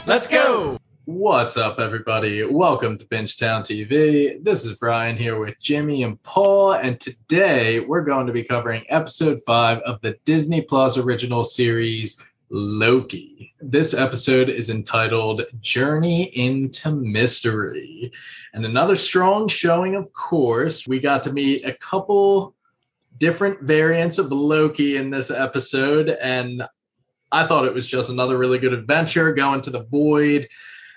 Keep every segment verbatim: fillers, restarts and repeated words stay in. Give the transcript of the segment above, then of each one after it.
Let's go! What's up, everybody? Welcome to Bingetown T V. This is Brian here with Jimmy and Paul, and today we're going to be covering episode five of the Disney Plus original series, Loki. This episode is entitled Journey into Mystery. And another strong showing, of course. We got to meet a couple different variants of Loki in this episode, and I thought it was just another really good adventure going to the void.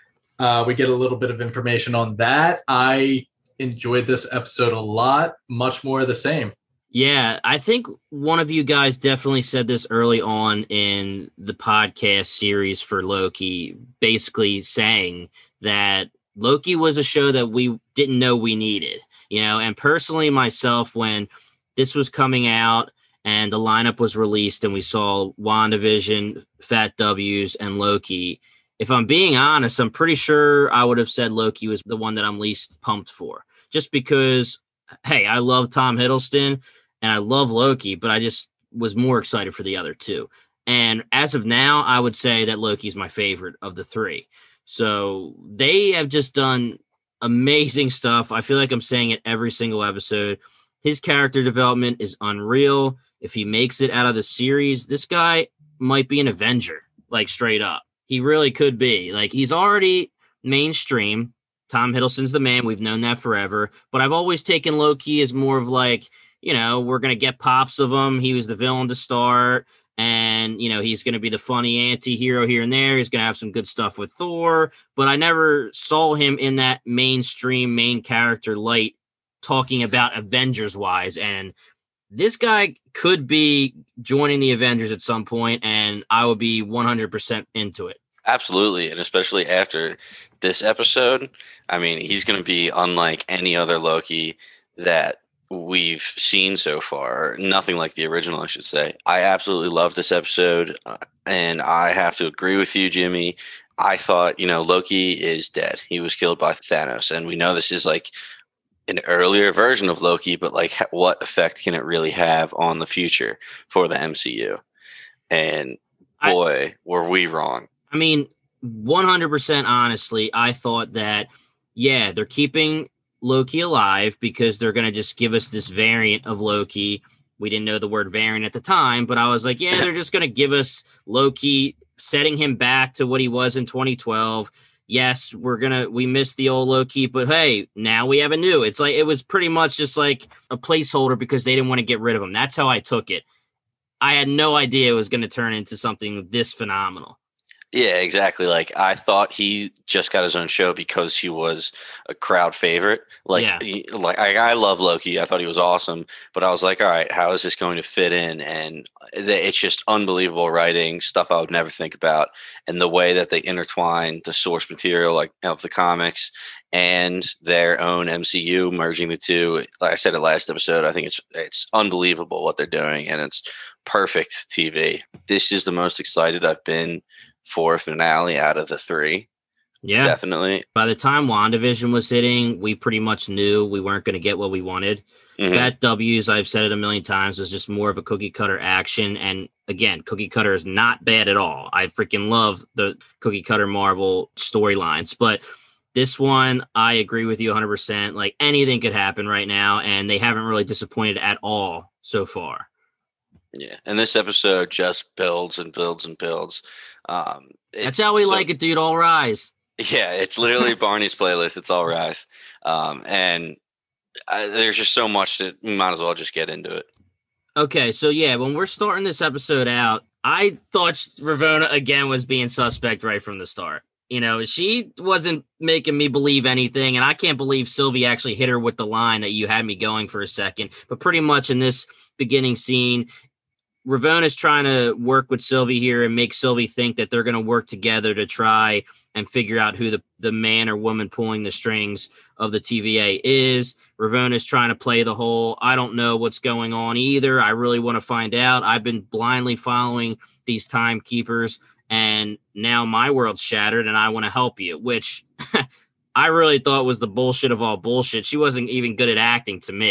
Uh, we get a little bit of information on that. I enjoyed this episode a lot, much more of the same. Yeah, I think one of you guys definitely said this early on in the podcast series for Loki, basically saying that Loki was a show that we didn't know we needed, you know, and personally myself, when this was coming out and the lineup was released and we saw WandaVision, Fat W's, and Loki, if I'm being honest, I'm pretty sure I would have said Loki was the one that I'm least pumped for. Just because, hey, I love Tom Hiddleston and I love Loki, but I just was more excited for the other two. And as of now, I would say that Loki's my favorite of the three. So they have just done amazing stuff. I feel like I'm saying it every single episode. His character development is unreal. If he makes it out of the series, this guy might be an Avenger, like straight up. He really could be. Like, he's already mainstream. Tom Hiddleston's the man. We've known that forever. But I've always taken Loki as more of like, you know, we're going to get pops of him. He was the villain to start. And, you know, he's going to be the funny anti-hero here and there. He's going to have some good stuff with Thor. But I never saw him in that mainstream main character light talking about Avengers-wise. And this guy could be joining the Avengers at some point, and I would be one hundred percent into it. Absolutely, and especially after this episode. I mean, he's going to be unlike any other Loki that we've seen so far. Nothing like the original, I should say. I absolutely love this episode, uh, and I have to agree with you, Jimmy. I thought, you know, Loki is dead. He was killed by Thanos, and we know this is like an earlier version of Loki, but like what effect can it really have on the future for the M C U? And boy, I, were we wrong. I mean, one hundred percent honestly, I thought that, yeah, they're keeping Loki alive because they're going to just give us this variant of Loki. We didn't know the word variant at the time, but I was like, yeah, they're just going to give us Loki, setting him back to what he was in twenty twelve. Yes, we're going to, we missed the old Loki, but hey, now we have a new. It's like, it was pretty much just like a placeholder because they didn't want to get rid of him. That's how I took it. I had no idea it was going to turn into something this phenomenal. Yeah, exactly. Like, I thought he just got his own show because he was a crowd favorite. Like, yeah. he, like I, I love Loki. I thought he was awesome, but I was like, all right, how is this going to fit in? And it's just unbelievable writing, stuff I would never think about, and the way that they intertwine the source material, like of the comics, and their own M C U, merging the two. Like I said in the last episode, I think it's it's unbelievable what they're doing, and it's perfect T V. This is the most excited I've been for a finale out of the three. Yeah, definitely. By the time WandaVision was hitting, we pretty much knew we weren't going to get what we wanted. Mm-hmm. Fat W's, I've said it a million times, was just more of a cookie cutter action. And again, cookie cutter is not bad at all. I freaking love the cookie cutter Marvel storylines. But this one, I agree with you one hundred percent. Like, anything could happen right now, and they haven't really disappointed at all so far. Yeah, and this episode just builds and builds and builds. Um, That's how we so, like it, dude. All rise. Yeah, it's literally Barney's playlist. It's all rise. Um, and I, there's just so much that we might as well just get into it. Okay, so yeah, when we're starting this episode out, I thought Ravonna again was being suspect right from the start. You know, she wasn't making me believe anything, and I can't believe Sylvie actually hit her with the line that you had me going for a second. But pretty much in this beginning scene, Ravonna's trying to work with Sylvie here and make Sylvie think that they're going to work together to try and figure out who the, the man or woman pulling the strings of the T V A is. Ravonna's trying to play the whole, I don't know what's going on either. I really want to find out. I've been blindly following these timekeepers, and now my world's shattered, and I want to help you, which I really thought was the bullshit of all bullshit. She wasn't even good at acting to me.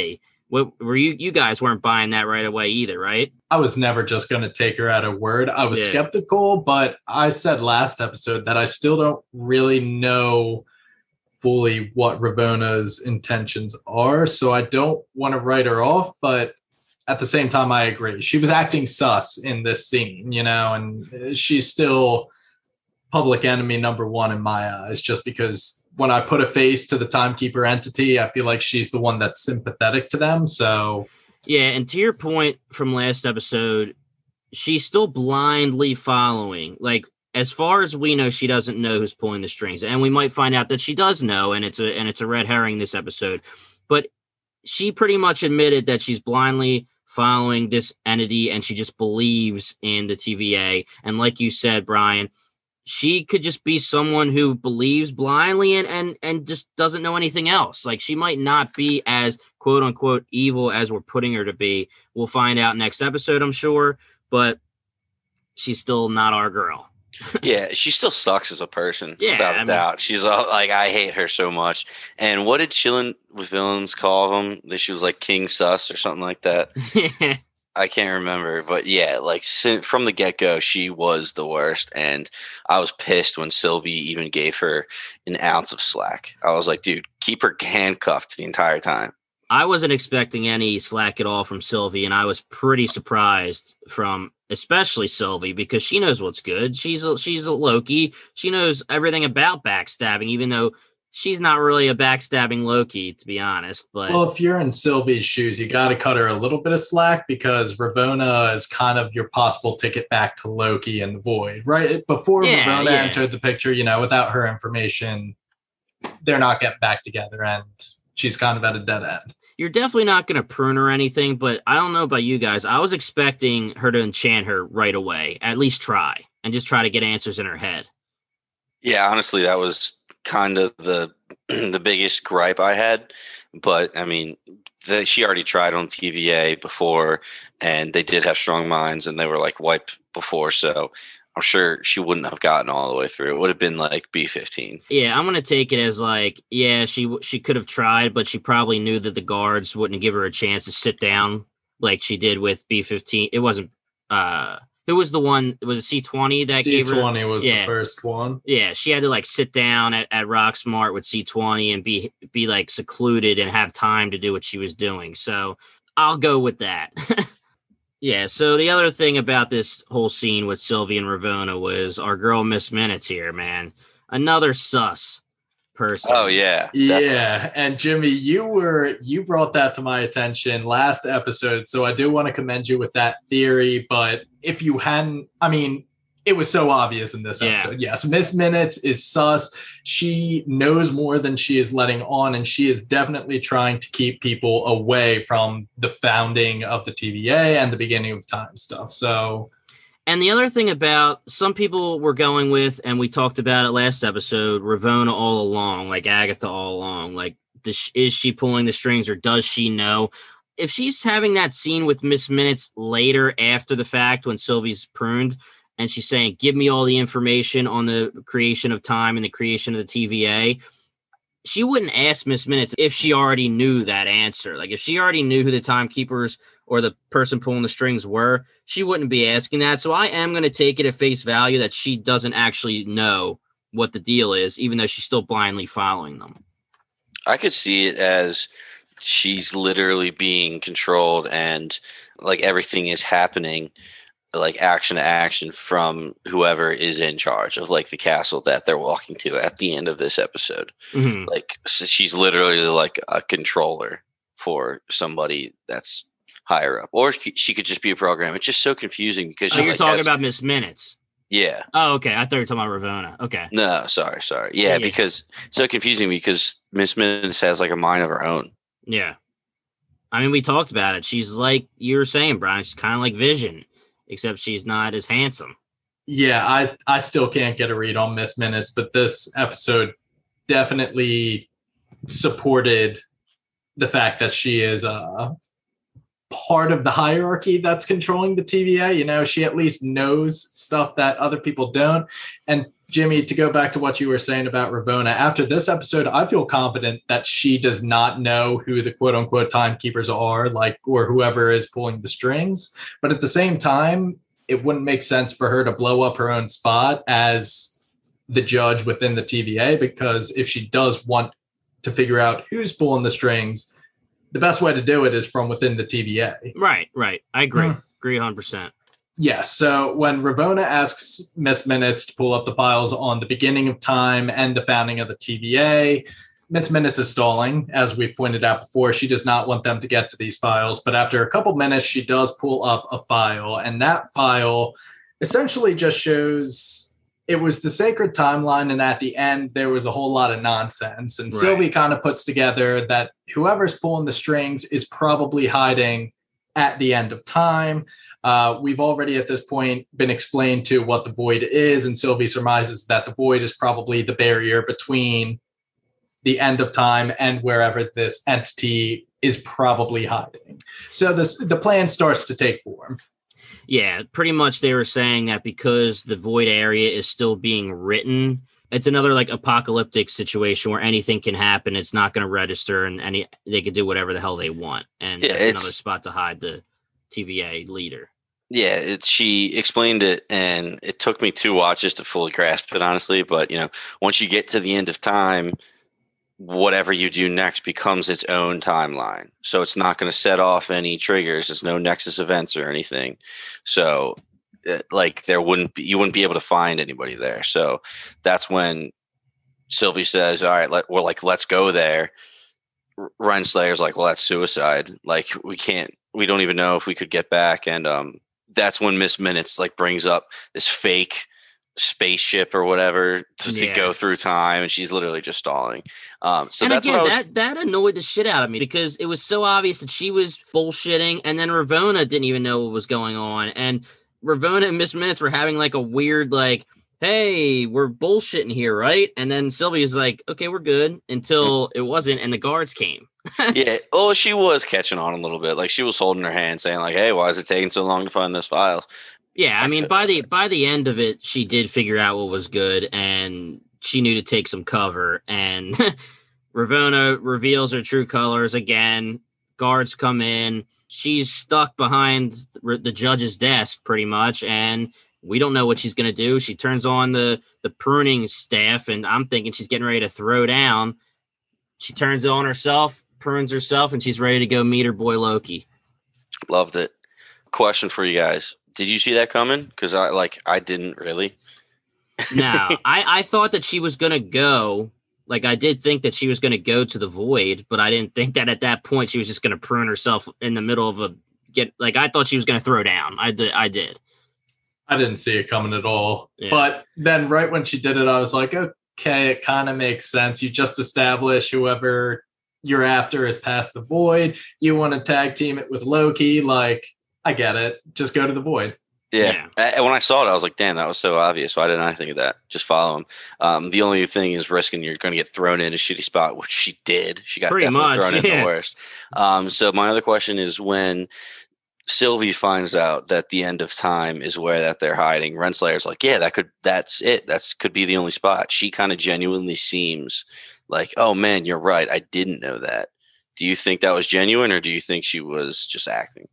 What were you? You guys weren't buying that right away either, right? I was never just going to take her at her word. I was yeah. skeptical, but I said last episode that I still don't really know fully what Ravona's intentions are. So I don't want to write her off, but at the same time, I agree. She was acting sus in this scene, you know, and she's still public enemy number one in my eyes, just because when I put a face to the timekeeper entity, I feel like she's the one that's sympathetic to them. So, yeah. And to your point from last episode, she's still blindly following. Like, as far as we know, she doesn't know who's pulling the strings, and we might find out that she does know, and it's a and it's a red herring this episode. But she pretty much admitted that she's blindly following this entity, and she just believes in the T V A. And like you said, Brian, she could just be someone who believes blindly and, and, and just doesn't know anything else. Like, she might not be as quote unquote evil as we're putting her to be. We'll find out next episode, I'm sure, but she's still not our girl. Yeah, she still sucks as a person, yeah, without a I mean, doubt. She's all, like, I hate her so much. And what did Chillin' with Villains call him? That she was like King Sus or something like that. I can't remember, but yeah, like from the get-go, she was the worst, and I was pissed when Sylvie even gave her an ounce of slack. I was like, dude, keep her handcuffed the entire time. I wasn't expecting any slack at all from Sylvie, and I was pretty surprised from especially Sylvie, because she knows what's good. She's a, she's a Loki. She knows everything about backstabbing, even though she's not really a backstabbing Loki, to be honest. But well, if you're in Sylvie's shoes, you got to cut her a little bit of slack, because Ravonna is kind of your possible ticket back to Loki and the Void, right? Before yeah, Ravonna yeah. entered the picture, you know, without her information, they're not getting back together, and she's kind of at a dead end. You're definitely not going to prune her or anything, but I don't know about you guys. I was expecting her to enchant her right away, at least try, and just try to get answers in her head. Yeah, honestly, that was kind of the the biggest gripe I had. But, I mean, the, she already tried on T V A before, and they did have strong minds, and they were, like, wiped before, so I'm sure she wouldn't have gotten all the way through. It would have been like B fifteen. Yeah, I'm going to take it as like, yeah, she she could have tried, but she probably knew that the guards wouldn't give her a chance to sit down like she did with B fifteen. It wasn't, uh, who was the one, was it C twenty that gave her? C twenty was yeah. the first one. Yeah, she had to like sit down at, at Rocksmart with C twenty and be, be like secluded and have time to do what she was doing. So I'll go with that. Yeah, so the other thing about this whole scene with Sylvie and Ravonna was our girl Miss Minutes here, man. Another sus person. Oh, yeah. Definitely. Yeah, and Jimmy, you were you brought that to my attention last episode, so I do want to commend you with that theory, but if you hadn't, I mean, it was so obvious in this episode. Yeah. Yes, Miss Minutes is sus. She knows more than she is letting on, and she is definitely trying to keep people away from the founding of the T V A and the beginning of time stuff. So, and the other thing about some people were going with, and we talked about it last episode, Ravonna all along, like Agatha all along. Like, does, is she pulling the strings, or does she know? If she's having that scene with Miss Minutes later after the fact when Sylvie's pruned, and she's saying, give me all the information on the creation of time and the creation of the T V A, she wouldn't ask Miss Minutes if she already knew that answer. Like, if she already knew who the timekeepers or the person pulling the strings were, she wouldn't be asking that. So I am going to take it at face value that she doesn't actually know what the deal is, even though she's still blindly following them. I could see it as she's literally being controlled, and like everything is happening like action to action from whoever is in charge of like the castle that they're walking to at the end of this episode. Mm-hmm. Like, so she's literally like a controller for somebody that's higher up, or she could just be a program. It's just so confusing because oh, she, you're like, talking has, about Miss Minutes. Yeah. Oh, okay. I thought you were talking about Ravonna. Okay. No, sorry, sorry. Yeah, yeah, because it's so confusing because Miss Minutes has like a mind of her own. Yeah. I mean, we talked about it. She's like you were saying, Brian. She's kind of like Vision, except she's not as handsome. Yeah, I, I still can't get a read on Miss Minutes, but this episode definitely supported the fact that she is uh part of the hierarchy that's controlling the T V A. You know, she at least knows stuff that other people don't. And Jimmy, to go back to what you were saying about Ravonna, after this episode, I feel confident that she does not know who the quote unquote timekeepers are, like, or whoever is pulling the strings. But at the same time, it wouldn't make sense for her to blow up her own spot as the judge within the T V A, because if she does want to figure out who's pulling the strings, the best way to do it is from within the T V A. Right, right. I agree. Hmm. Agree one hundred percent. Yes. So when Ravonna asks Miss Minutes to pull up the files on the beginning of time and the founding of the T V A, Miss Minutes is stalling. As we pointed out before, she does not want them to get to these files. But after a couple minutes, she does pull up a file. And that file essentially just shows it was the sacred timeline. And at the end, there was a whole lot of nonsense. And right. Sylvie kind of puts together that whoever's pulling the strings is probably hiding at the end of time. Uh, we've already at this point been explained to what the void is, and Sylvie surmises that the void is probably the barrier between the end of time and wherever this entity is probably hiding. So this the plan starts to take form. Yeah, pretty much they were saying that because the void area is still being written, it's another like apocalyptic situation where anything can happen. It's not going to register, and any they could do whatever the hell they want, and yeah, that's another spot to hide the T V A leader. Yeah, it, she explained it, and it took me two watches to fully grasp it, honestly. But, you know, once you get to the end of time, whatever you do next becomes its own timeline. So it's not going to set off any triggers. There's no Nexus events or anything. So, like, there wouldn't be, you wouldn't be able to find anybody there. So that's when Sylvie says, all right, let, well, like, let's go there. Renslayer's like, well, that's suicide. Like, we can't, we don't even know if we could get back. And, um, that's when Miss Minutes like brings up this fake spaceship or whatever to, yeah. to go through time, and she's literally just stalling. Um, so and that's again, what I was... that that annoyed the shit out of me because it was so obvious that she was bullshitting, and then Ravonna didn't even know what was going on, and Ravonna and Miss Minutes were having like a weird like, hey, we're bullshitting here, right? And then Sylvia's like, okay, we're good, until it wasn't, and the guards came. Yeah, oh, she was catching on a little bit. Like, she was holding her hand saying like, hey, why is it taking so long to find those files? Yeah, I mean, by the by the end of it, she did figure out what was good, and she knew to take some cover, and Ravonna reveals her true colors again. Guards come in. She's stuck behind the judge's desk pretty much, and we don't know what she's going to do. She turns on the, the pruning staff, and I'm thinking she's getting ready to throw down. She turns it on herself, prunes herself, and she's ready to go meet her boy Loki. Loved it. Question for you guys. Did you see that coming? Because I like I didn't really. No, I, I thought that she was going to go. Like, I did think that she was going to go to the void, but I didn't think that at that point she was just going to prune herself in the middle of a get. Like, I thought she was going to throw down. I did. I did. I didn't see it coming at all. Yeah. But then right when she did it, I was like, okay, it kind of makes sense. You just establish whoever you're after is past the void. You want to tag team it with Loki. Like, I get it. Just go to the void. Yeah. yeah. When I saw it, I was like, damn, that was so obvious. Why didn't I think of that? Just follow him. Um, the only thing is risking you're going to get thrown in a shitty spot, which she did. She got Pretty definitely much, thrown yeah. in the worst. Um, so my other question is, when Sylvie finds out that the end of time is where that they're hiding, Renslayer's like, yeah, that could, that's it. That's could be the only spot. She kind of genuinely seems like, oh man, you're right. I didn't know that. Do you think that was genuine, or do you think she was just acting?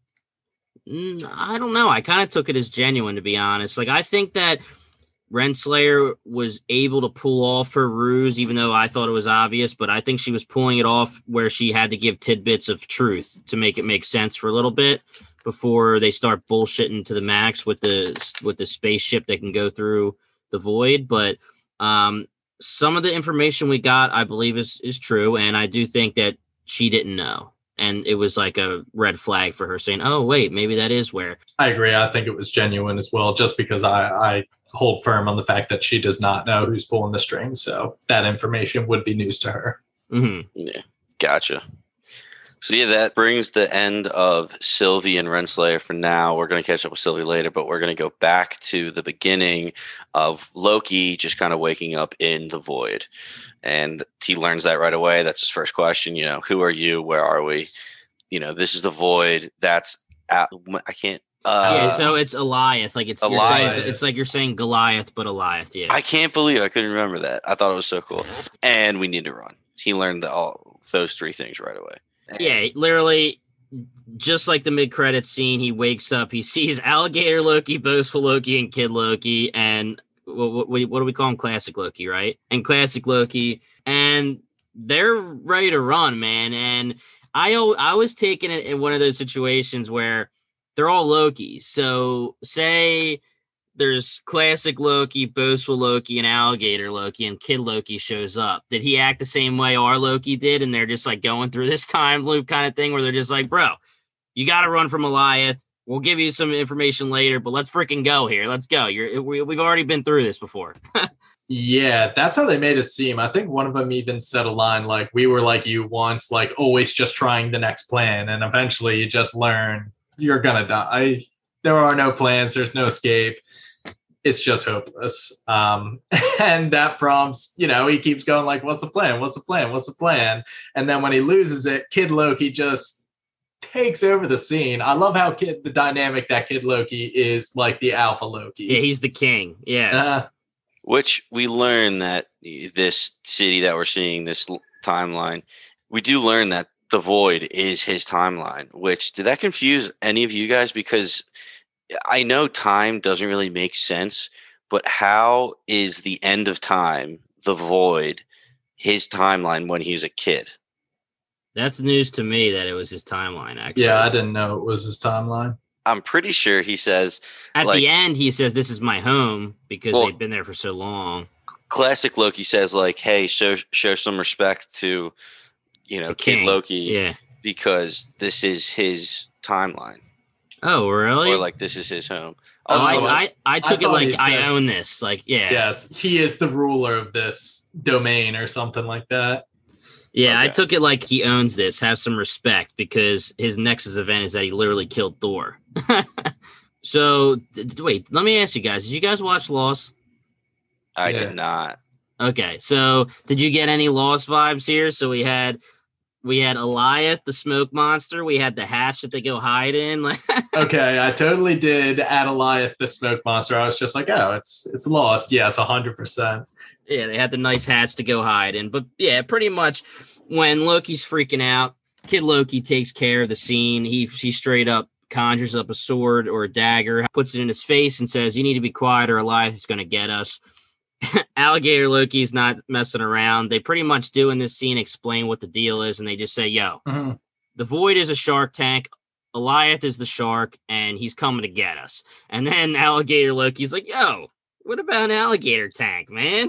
I don't know. I kind of took it as genuine, to be honest. Like, I think that Renslayer was able to pull off her ruse, even though I thought it was obvious, but I think she was pulling it off where she had to give tidbits of truth to make it make sense for a little bit before they start bullshitting to the max with the with the spaceship that can go through the void. But um, some of the information we got, I believe, is is true, and I do think that she didn't know. And it was like a red flag for her saying, oh, wait, maybe that is where. I agree. I think it was genuine as well, just because I, I hold firm on the fact that she does not know who's pulling the strings. So that information would be news to her. Mm-hmm. Yeah, gotcha. So, yeah, that brings the end of Sylvie and Renslayer for now. We're going to catch up with Sylvie later, but we're going to go back to the beginning of Loki just kind of waking up in the void. And he learns that right away. That's his first question. You know, who are you? Where are we? you know, this is the void. That's at, I can't. Uh, yeah, so it's Eliath. Like it's you're Eliath. saying, it's like you're saying Goliath, but Eliath. Yeah, I can't believe I couldn't remember that. I thought it was so cool. And we need to run. He learned the, all those three things right away. And yeah, literally, just like the mid-credit scene, he wakes up, he sees Alligator Loki, Boastful Loki, and Kid Loki, and what, what, what do we call him? Classic Loki, right? And Classic Loki, and they're ready to run, man. And I I was taking it in one of those situations where they're all Loki. So say there's Classic Loki, Boastful Loki, and Alligator Loki, and Kid Loki shows up. Did he act the same way our Loki did? And they're just like going through this time loop kind of thing where they're just like, bro, you got to run from Eliath. We'll give you some information later, but let's freaking go here. Let's go. You're we, we've already been through this before. Yeah, that's how they made it seem. I think one of them even said a line like, we were like you once, like always just trying the next plan. And eventually you just learn you're going to die. There are no plans. There's no escape. It's just hopeless. Um, and that prompts, you know, he keeps going like, what's the plan? What's the plan? What's the plan? And then when he loses it, Kid Loki just takes over the scene. I love how Kid, the dynamic that Kid Loki is like the alpha Loki. Yeah, he's the king. Yeah. Uh, Which we learn that this city that we're seeing, this timeline, we do learn that the void is his timeline, which did that confuse any of you guys? Because I know time doesn't really make sense, but how is the end of time, the void, his timeline when he's a kid? That's news to me that it was his timeline, actually. yeah, I didn't know it was his timeline. I'm pretty sure he says At like, the end, he says, this is my home because Well- they've been there for so long. Classic Loki says like, hey, show show some respect to, you know, The Kid king. Loki Yeah. because this is his timeline. Oh, really? Or like this is his home. oh, I, Oh, I, I took it thought like he I said- own this. Like, yeah. Yes, he is the ruler of this domain or something like that. Yeah, I Okay. took it like he owns this. Have some respect because his Nexus event is that he literally killed Thor. So, d- d- wait, let me ask you guys. Did you guys watch Lost? I Yeah. did not. Okay, so did you get any Lost vibes here? So we had we had Eliath, the smoke monster. We had the hatch that they go hide in. Okay, I totally did add Eliath, the smoke monster. I was just like, oh, it's it's lost. Yes, one hundred percent. Yeah, they had the nice hatch to go hide in. But yeah, pretty much when Loki's freaking out, Kid Loki takes care of the scene. He he straight up conjures up a sword or a dagger, puts it in his face, and says, "You need to be quiet, or Eliath is going to get us." Alligator Loki's not messing around. They pretty much do in this scene explain what the deal is, and they just say, "Yo, Mhm. the Void is a shark tank. Eliath is the shark, and he's coming to get us." And then Alligator Loki's like, "Yo, what about an alligator tank, man?"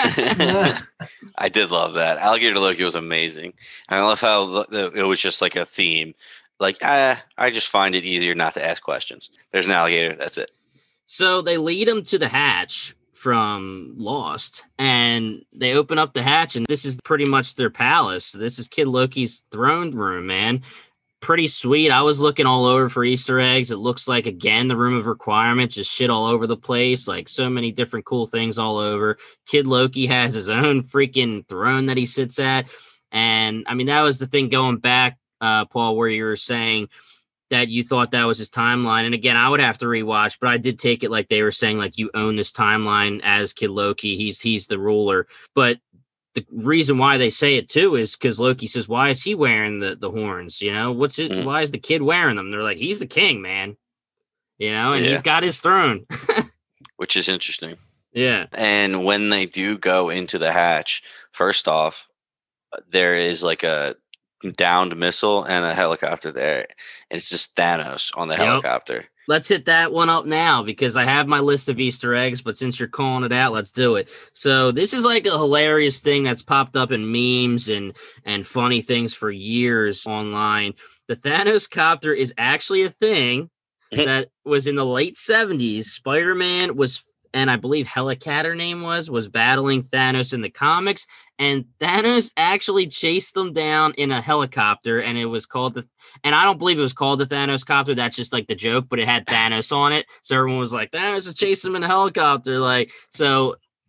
I did love that. Alligator Loki was amazing. And I love how the- the- it was just like a theme. Like, ah, I just find it easier not to ask questions. There's an alligator. That's it. So they lead him to the hatch from Lost, and they open up the hatch, and this is pretty much their palace. This is Kid Loki's throne room, man. Pretty sweet. I was looking all over for Easter eggs. It looks like, again, the room of requirement, just shit all over the place. Like so many different cool things all over. Kid Loki has his own freaking throne that he sits at. And I mean, that was the thing going back, uh, Paul, where you were saying that you thought that was his timeline. And again, I would have to rewatch, but I did take it like they were saying, like, you own this timeline as Kid Loki. He's, he's the ruler. But the reason why they say it too is because Loki says, why is he wearing the, the horns? You know, what's it? Mm. Why is the kid wearing them? They're like, he's the king, man. You know, and Yeah. he's got his throne. Which is interesting. Yeah. And when they do go into the hatch, first off, there is like a downed missile and a helicopter there. And it's just Thanos on the Yep. helicopter. Let's hit that one up now because I have my list of Easter eggs, but since you're calling it out, let's do it. So this is like a hilarious thing that's popped up in memes and and funny things for years online. The Thanos copter is actually a thing that was in the late seventies. Spider-Man was, and I believe Helicat her name was, was battling Thanos in the comics, and Thanos actually chased them down in a helicopter, and it was called the, and I don't believe it was called the Thanos copter. That's just like the joke, but it had Thanos on it. So everyone was like, Thanos is chasing him in a helicopter. Like, so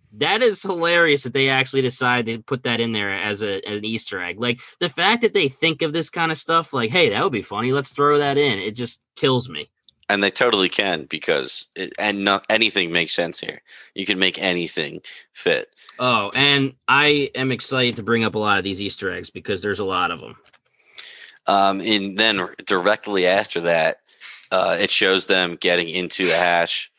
That is hilarious that they actually decided to put that in there as, a, as an Easter egg. Like the fact that they think of this kind of stuff, like, hey, that would be funny. Let's throw that in. It just kills me. And they totally can because it, and not anything makes sense here. You can make anything fit. Oh, and I am excited to bring up a lot of these Easter eggs because there's a lot of them. Um, and then directly after that, uh, it shows them getting into the hatch,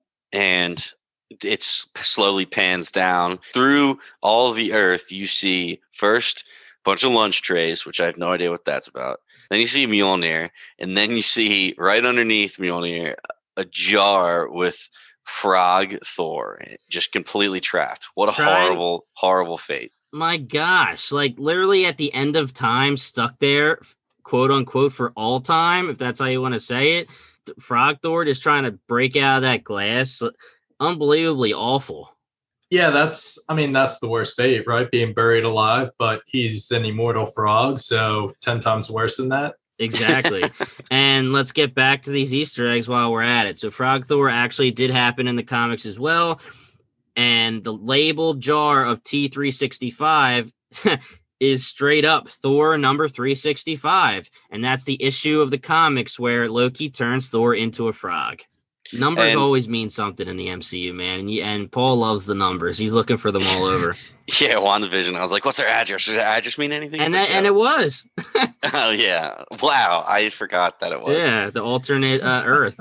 and it slowly pans down through all the earth. You see first a bunch of lunch trays, which I have no idea what that's about. Then you see Mjolnir, and then you see right underneath Mjolnir a jar with Frog Thor, just completely trapped. What a Try- horrible, horrible fate. My gosh, like literally at the end of time, stuck there, quote unquote, for all time, if that's how you want to say it. Frog Thor just trying to break out of that glass. Unbelievably awful. Yeah, that's, I mean, that's the worst fate, right? Being buried alive, but he's an immortal frog, so ten times worse than that. Exactly. And let's get back to these Easter eggs while we're at it. So Frog Thor actually did happen in the comics as well. And the labeled jar of T three sixty-five is straight up Thor number three sixty-five. And that's the issue of the comics where Loki turns Thor into a frog. Numbers and, always mean something in the M C U, man. And, and Paul loves the numbers. He's looking for them all over. Yeah, WandaVision. I was like, what's their address? Does their address mean anything? And, that, like, and it was. Oh, yeah. Wow. I forgot that it was. Yeah, the alternate uh, Earth.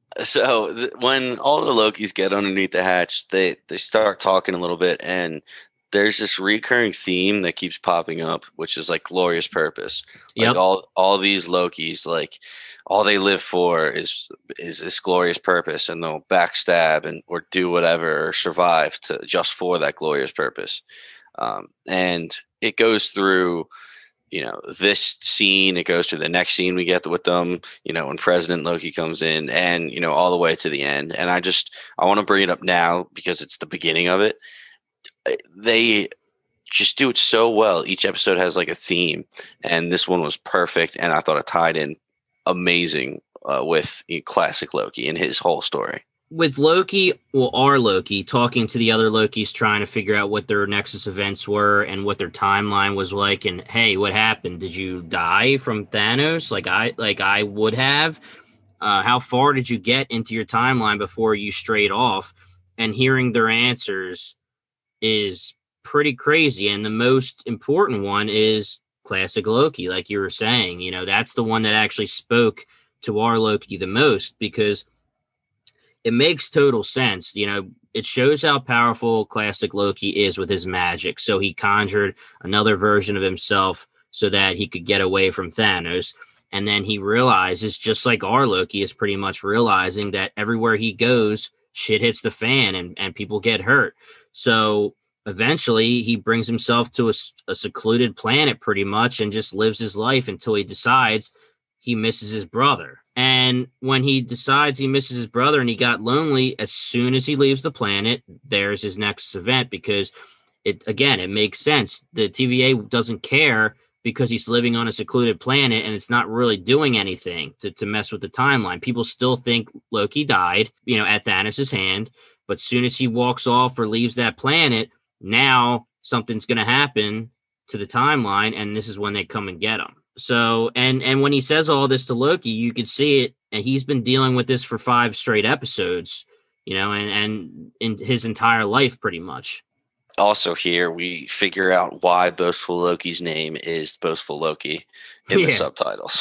So th- when all the Lokis get underneath the hatch, they, they start talking a little bit, and there's this recurring theme that keeps popping up, which is like glorious purpose. Like yep. all all these Lokis, like all they live for is is this glorious purpose, and they'll backstab and or do whatever or survive to just for that glorious purpose. Um, and it goes through, you know, this scene. It goes to the next scene we get with them. You know, when President Loki comes in, and you know, all the way to the end. And I just I want to bring it up now because it's the beginning of it. They just do it so well. Each episode has like a theme, and this one was perfect. And I thought it tied in amazing uh, with you know, classic Loki and his whole story. With Loki, well, our Loki talking to the other Lokis, trying to figure out what their Nexus events were and what their timeline was like. And hey, what happened? Did you die from Thanos? Like I, like I would have. Uh, how far did you get into your timeline before you strayed off? And hearing their answers is pretty crazy. And the most important one is classic Loki, like you were saying. You know, that's the one that actually spoke to our Loki the most, because it makes total sense. You know, it shows how powerful classic Loki is with his magic. So he conjured another version of himself so that he could get away from Thanos. And then he realizes, just like our Loki is pretty much realizing, that everywhere he goes, shit hits the fan and, and people get hurt. So eventually he brings himself to a, a secluded planet pretty much and just lives his life until he decides he misses his brother. And when he decides he misses his brother and he got lonely, as soon as he leaves the planet, there's his next event, because it, again, it makes sense. The T V A doesn't care because he's living on a secluded planet and it's not really doing anything to, to mess with the timeline. People still think Loki died, you know, at Thanos' hand. But soon as he walks off or leaves that planet, now something's going to happen to the timeline, and this is when they come and get him. So, and and when he says all this to Loki, you could see it, and he's been dealing with this for five straight episodes, you know, and, and in his entire life pretty much. Also here, we figure out why Boastful Loki's name is Boastful Loki in the Yeah. subtitles.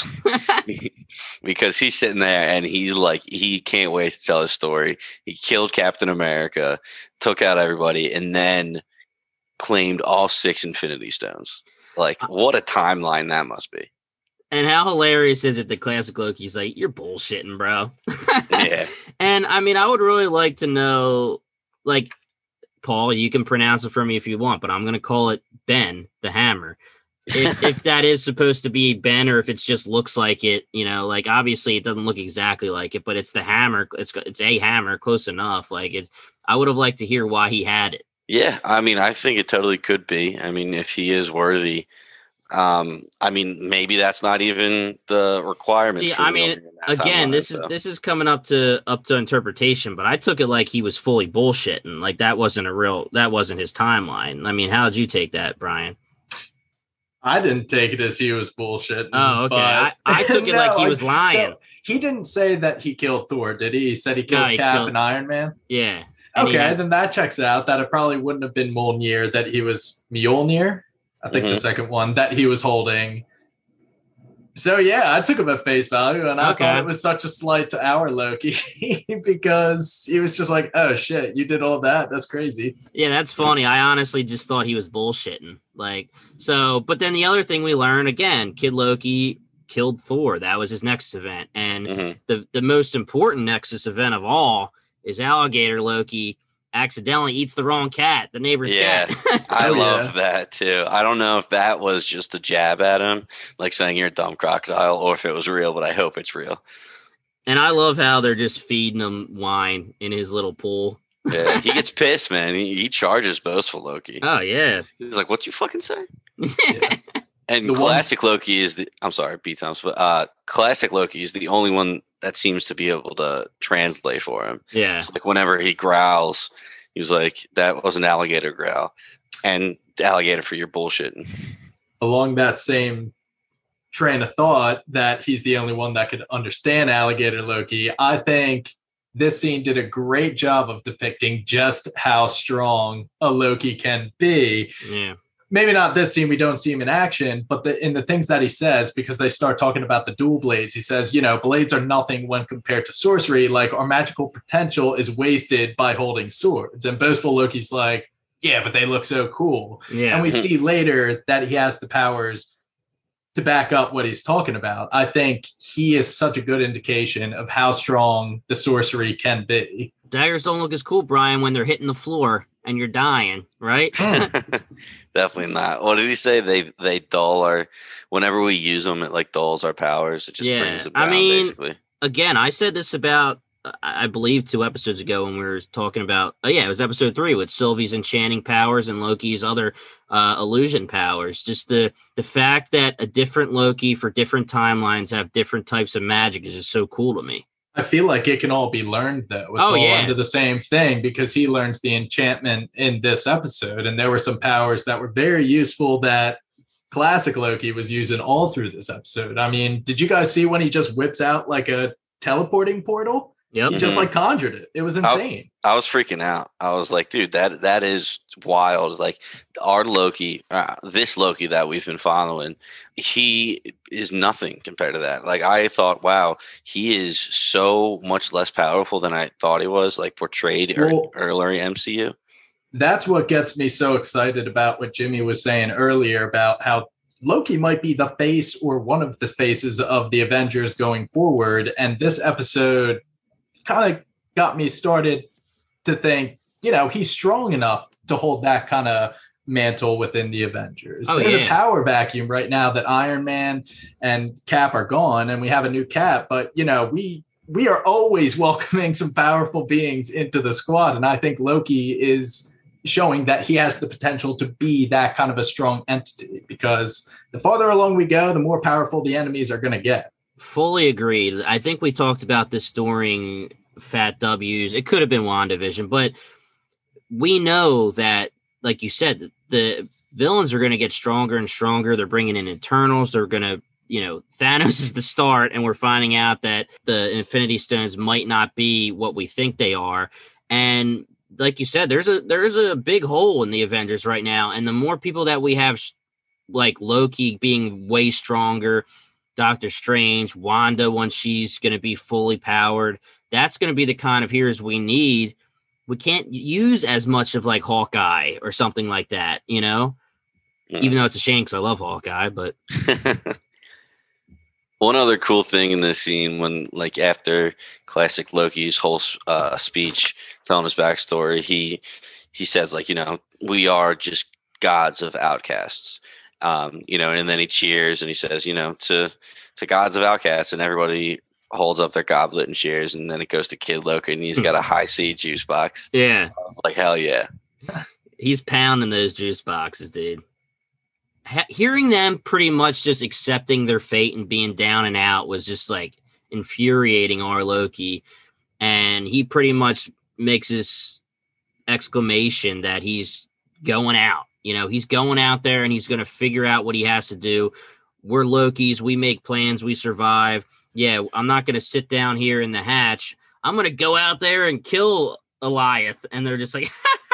Because he's sitting there and he's like, he can't wait to tell his story. He killed Captain America, took out everybody, and then claimed all six Infinity Stones. Like, what a timeline that must be. And how hilarious is it that classic Loki's like, you're bullshitting, bro. Yeah. And I mean, I would really like to know, like, Paul, you can pronounce it for me if you want, but I'm going to call it Ben, the Hammer. If, if that is supposed to be Ben, or if it just looks like it, you know, like obviously it doesn't look exactly like it, but it's the hammer. It's it's a hammer, close enough. Like it's, I would have liked to hear why he had it. Yeah, I mean, I think it totally could be. I mean, if he is worthy Um, I mean, maybe that's not even the requirements. Yeah, for I the mean, Mjolnir in that again, timeline, this so. is this is coming up to up to interpretation, but I took it like he was fully bullshitting. Like that wasn't a real that wasn't his timeline. I mean, how did you take that, Brian? I didn't take it as he was bullshitting. Oh, okay. But... I, I took it no, like he was lying. So he didn't say that he killed Thor, did he? He said he killed No, he Cap killed- and Iron Man. Yeah. And Okay, he- then that checks out. That it probably wouldn't have been Mjolnir, that he was Mjolnir. I think Mhm. the second one that he was holding. So yeah, I took him at face value, and I Okay. thought it was such a slight to our Loki because he was just like, "Oh shit, you did all that? That's crazy." Yeah, that's funny. I honestly just thought he was bullshitting. Like, so, but then the other thing we learned again, Kid Loki killed Thor. That was his Nexus event. And Mhm. the, the most important Nexus event of all is Alligator Loki accidentally eats the wrong cat, the neighbor's Yeah. cat. I Oh, love yeah. that too. I don't know if that was just a jab at him, like saying you're a dumb crocodile, or if it was real, but I hope it's real. And I love how they're just feeding him wine in his little pool. Yeah, he gets pissed, man. He, he charges boastful Loki. Oh, yeah. He's like, "What you fucking say?" Yeah. And The one- classic Loki is the I'm sorry, B Times, but uh classic Loki is the only one that seems to be able to translate for him. Yeah. So like whenever he growls, he was like, "That was an alligator growl," and alligator for your bullshitting. Along that same train of thought, that he's the only one that could understand Alligator Loki, I think this scene did a great job of depicting just how strong a Loki can be. Yeah. Maybe not this scene, we don't see him in action, but the, in the things that he says, because they start talking about the dual blades, he says, you know, blades are nothing when compared to sorcery. Like, our magical potential is wasted by holding swords. And boastful Loki's like, yeah, but they look so cool. Yeah. And we see later that he has the powers to back up what he's talking about. I think he is such a good indication of how strong the sorcery can be. Daggers don't look as cool, Brian, when they're hitting the floor and you're dying, right? Definitely not. What did he say? They they dull our whenever we use them, it like dulls our powers. It just Yeah, brings them I down, mean, basically. Again, I said this about, I I believe, two episodes ago when we were talking about, oh, yeah, it was episode three with Sylvie's enchanting powers and Loki's other uh, illusion powers. Just the the fact that a different Loki for different timelines have different types of magic is just so cool to me. I feel like it can all be learned, though. It's Oh, all yeah. under the same thing, because he learns the enchantment in this episode. And there were some powers that were very useful that classic Loki was using all through this episode. I mean, did you guys see when he just whips out like a teleporting portal? Yep. He just Mhm. like conjured it. It was insane. I was freaking out. I was like, dude, that that is wild. Like our Loki, uh, this Loki that we've been following, he is nothing compared to that. Like I thought, wow, he is so much less powerful than I thought he was, like portrayed ear- Well- earlier in M C U. That's what gets me so excited about what Jimmy was saying earlier about how Loki might be the face or one of the faces of the Avengers going forward. And this episode kind of got me started to think, you know, he's strong enough to hold that kind of mantle within the Avengers. Oh, There's yeah. a power vacuum right now that Iron Man and Cap are gone, and we have a new Cap, but you know, we we are always welcoming some powerful beings into the squad. And I think Loki is showing that he has the potential to be that kind of a strong entity, because the farther along we go, the more powerful the enemies are going to get. Fully agreed. I think we talked about this during Fat W's. It could have been WandaVision, but we know that, like you said, the villains are going to get stronger and stronger. They're bringing in Eternals. They're going to, you know, Thanos is the start, and we're finding out that the Infinity Stones might not be what we think they are. And like you said, there's a there's a big hole in the Avengers right now, and the more people that we have, like Loki being way stronger, Doctor Strange, Wanda, once she's going to be fully powered, that's going to be the kind of heroes we need. We can't use as much of like Hawkeye or something like that, you know, Mhm. even though it's a shame because I love Hawkeye, but One other cool thing in this scene, when like after classic Loki's whole uh, speech telling his backstory, he he says like, you know, we are just gods of outcasts, um, you know, and then he cheers and he says, you know, to to gods of outcasts, and everybody holds up their goblet and cheers, and then it goes to Kid Loki, and he's got a high C juice box. yeah, I was like, hell yeah. he's pounding those juice boxes, dude. ha- hearing them pretty much just accepting their fate and being down and out was just like infuriating our Loki. And he pretty much makes this exclamation that he's going out. You know, he's going out there and he's going to figure out what he has to do. We're Lokis. We make plans. We survive. Yeah, I'm not going to sit down here in the hatch. I'm going to go out there and kill Goliath. And they're just like,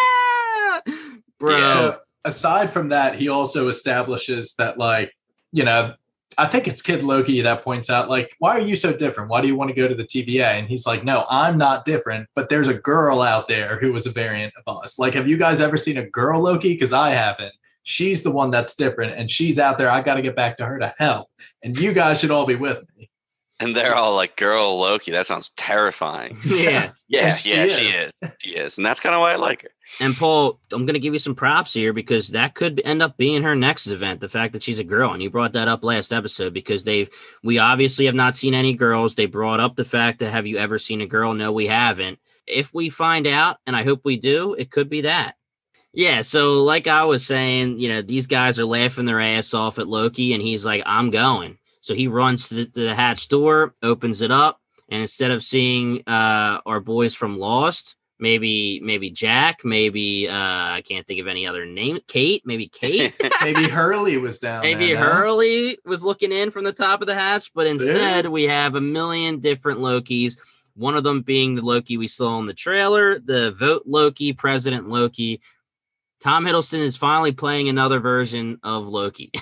bro. Yeah. So aside from that, he also establishes that, like, you know, I think it's Kid Loki that points out, like, why are you so different? Why do you want to go to the T V A? And he's like, no, I'm not different, but there's a girl out there who was a variant of us. Like, have you guys ever seen a girl Loki? Because I haven't. She's the one that's different, and she's out there. I got to get back to her to help. And you guys should all be with me. And they're all like, girl Loki, that sounds terrifying. Yeah. Yeah, she yeah, is. she is. She is. And that's kind of why I like her. And Paul, I'm going to give you some props here because that could end up being her next event. The fact that she's a girl, and you brought that up last episode because they've, we obviously have not seen any girls. They brought up the fact that have you ever seen a girl? No, we haven't. If we find out, and I hope we do, it could be that. Yeah. So like I was saying, you know, these guys are laughing their ass off at Loki and he's like, I'm going. So he runs to the, to the hatch door, opens it up. And instead of seeing uh, our boys from Lost, maybe maybe Jack, maybe uh, I can't think of any other name. Kate, maybe Kate. Maybe Hurley was down maybe there. no? Hurley was looking in from the top of the hatch. But instead, we have a million different Lokis. One of them being the Loki we saw in the trailer, the Vote Loki, President Loki. Tom Hiddleston is finally playing another version of Loki.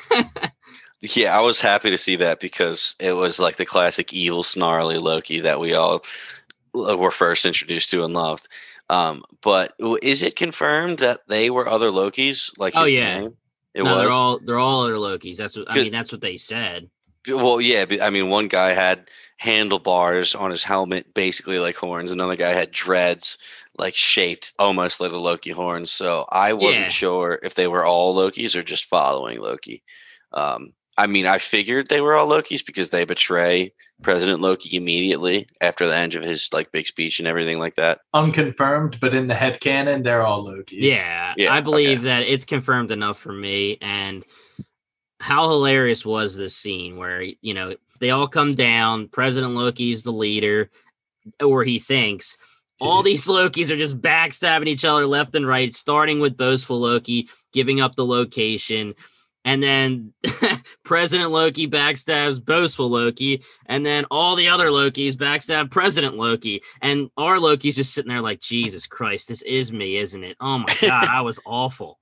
Yeah, I was happy to see that because it was like the classic evil, snarly Loki that we all were first introduced to and loved. Um, but is it confirmed that they were other Lokis? Like, his Oh, yeah. gang? It no, was. they're all they're all other Lokis. That's what I Good. mean. That's what they said. Well, yeah. but, I mean, one guy had handlebars on his helmet, basically like horns. Another guy had dreads, like shaped almost like the Loki horns. So I wasn't Yeah. sure if they were all Lokis or just following Loki. Um, I mean, I figured they were all Lokis because they betray President Loki immediately after the end of his like big speech and everything like that. Unconfirmed, but in the headcanon, they're all Lokis. Yeah, Yeah, I believe okay. that it's confirmed enough for me. And how hilarious was this scene where, you know, they all come down. President Loki's the leader, or he thinks. All these Lokis are just backstabbing each other left and right, starting with boastful Loki, giving up the location. And then President Loki backstabs boastful Loki. And then all the other Lokis backstab President Loki. And our Loki's just sitting there like, Jesus Christ, this is me, isn't it? Oh my God, I was awful.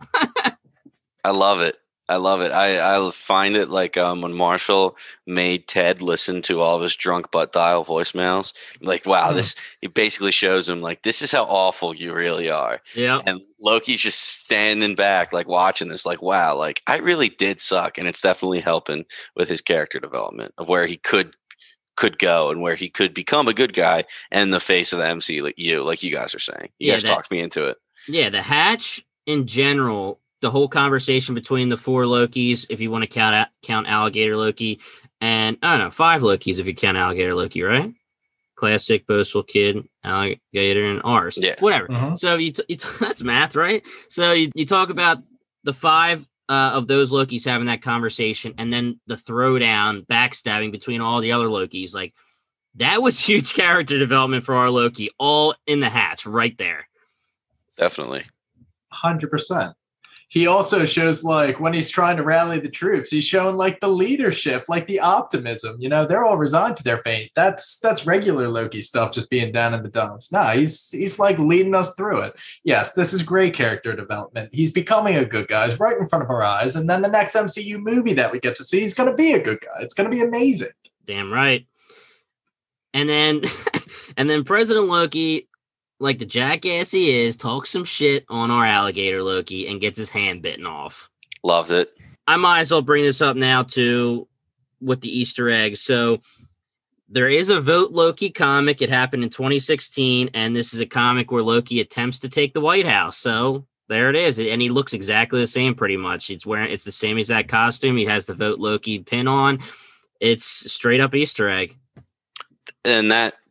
I love it. I love it. I, I find it like um, when Marshall made Ted listen to all of his drunk butt dial voicemails. Like, wow, Hmm. this he basically shows him like this is how awful you really are. Yeah. And Loki's just standing back, like watching this, like, wow, like I really did suck. And it's definitely helping with his character development of where he could could go and where he could become a good guy and the face of the M C U, like you, like you guys are saying. You Yeah, guys that- talked me into it. Yeah, the hatch in general, the whole conversation between the four Lokis, if you want to count count Alligator Loki, and I don't know, five Lokis if you count Alligator Loki, right? Classic, boastful kid, Alligator, and ours. Yeah. Whatever. Mhm. So you, t- you t- that's math, right? So you, you talk about the five uh, of those Lokis having that conversation, and then the throwdown, backstabbing between all the other Lokis. Like that was huge character development for our Loki, all in the hatch right there. Definitely. one hundred percent. He also shows, like, when he's trying to rally the troops, he's showing, like, the leadership, like, the optimism. You know, they're all resigned to their fate. That's that's regular Loki stuff, just being down in the dumps. Nah, he's, he's like, leading us through it. Yes, this is great character development. He's becoming a good guy. He's right in front of our eyes. And then the next M C U movie that we get to see, he's going to be a good guy. It's going to be amazing. Damn right. And then, and then President Loki, like the jackass he is, talks some shit on our Alligator Loki and gets his hand bitten off. Loved it. I might as well bring this up now too with the Easter eggs. So there is a Vote Loki comic. It happened in twenty sixteen, and this is a comic where Loki attempts to take the White House. So there it is, and he looks exactly the same pretty much. It's wearing it's the same exact costume. He has the Vote Loki pin on. It's straight up Easter egg. And that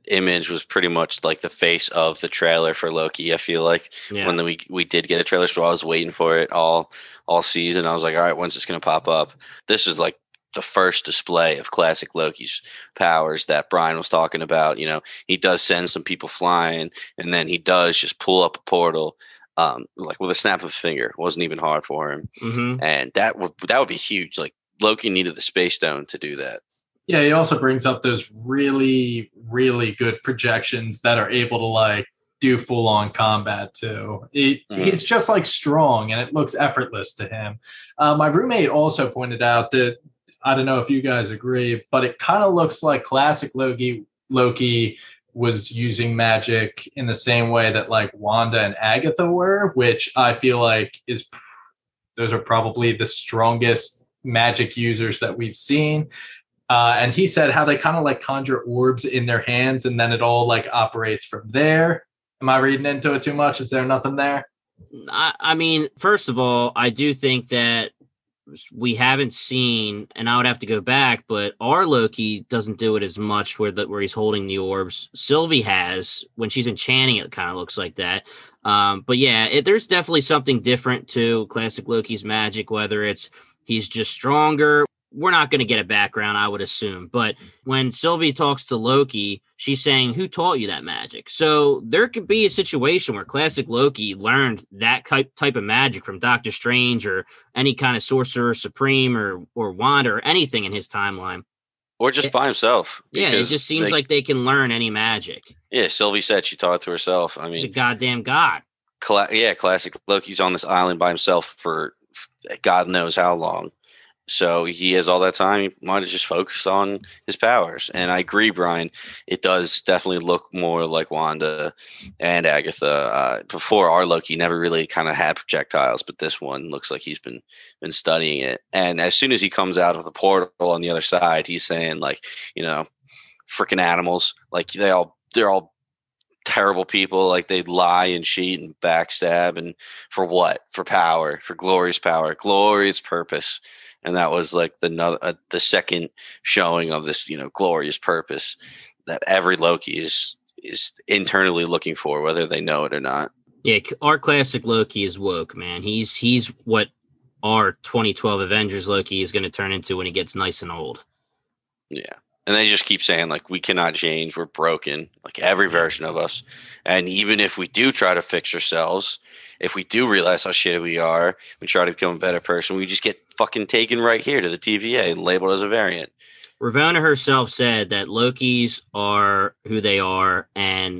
image was pretty much like the face of the trailer for Loki. I feel like Yeah. when the, we we did get a trailer, so I was waiting for it all all season. I was like, all right, when's this going to pop up? This is like the first display of classic Loki's powers that Brian was talking about. You know, he does send some people flying, and then he does just pull up a portal, um, like with a snap of a finger. It wasn't even hard for him, Mm-hmm. and that would that would be huge. Like Loki needed the Space Stone to do that. Yeah, he also brings up those really, really good projections that are able to like do full on combat too. He, Mhm. He's just like strong, and it looks effortless to him. Uh, my roommate also pointed out that I don't know if you guys agree, but it kind of looks like classic Loki. Loki was using magic in the same way that like Wanda and Agatha were, which I feel like is those are probably the strongest magic users that we've seen. Uh, and he said how they kind of like conjure orbs in their hands, and then it all like operates from there. Am I reading into it too much? Is there nothing there? I, I mean, first of all, I do think that we haven't seen, and I would have to go back, but our Loki doesn't do it as much where the, where he's holding the orbs. Sylvie has, when she's enchanting, it kind of looks like that. Um, but yeah, it, there's definitely something different to classic Loki's magic, whether it's he's just stronger. We're not going to get a background, I would assume. But when Sylvie talks to Loki, she's saying, who taught you that magic? So there could be a situation where classic Loki learned that type of magic from Doctor Strange or any kind of Sorcerer Supreme or, or Wanda or anything in his timeline. Or just it, by himself. Yeah, it just seems they, like they can learn any magic. Yeah, Sylvie said she taught it to herself. I mean, he's a goddamn god. Cla- yeah, classic Loki's on this island by himself for God knows how long. So he has all that time. He might have just focused on his powers. And I agree, Brian. It does definitely look more like Wanda and Agatha. Uh, before, our Loki never really kind of had projectiles, but this one looks like he's been been studying it. And as soon as he comes out of the portal on the other side, he's saying, like, you know, freaking animals. Like they all they're all terrible people. Like they lie and cheat and backstab, and for what? For power, for glorious power, glorious purpose. And that was like the uh, the second showing of this, you know, glorious purpose that every Loki is is internally looking for, whether they know it or not. Yeah, our classic Loki is woke, man. He's he's what our twenty twelve Avengers Loki is going to turn into when he gets nice and old. Yeah. And they just keep saying, like, we cannot change. We're broken, like every version of us. And even if we do try to fix ourselves, if we do realize how shitty we are, we try to become a better person, we just get fucking taken right here to the T V A and labeled as a variant. Ravonna herself said that Lokis are who they are. And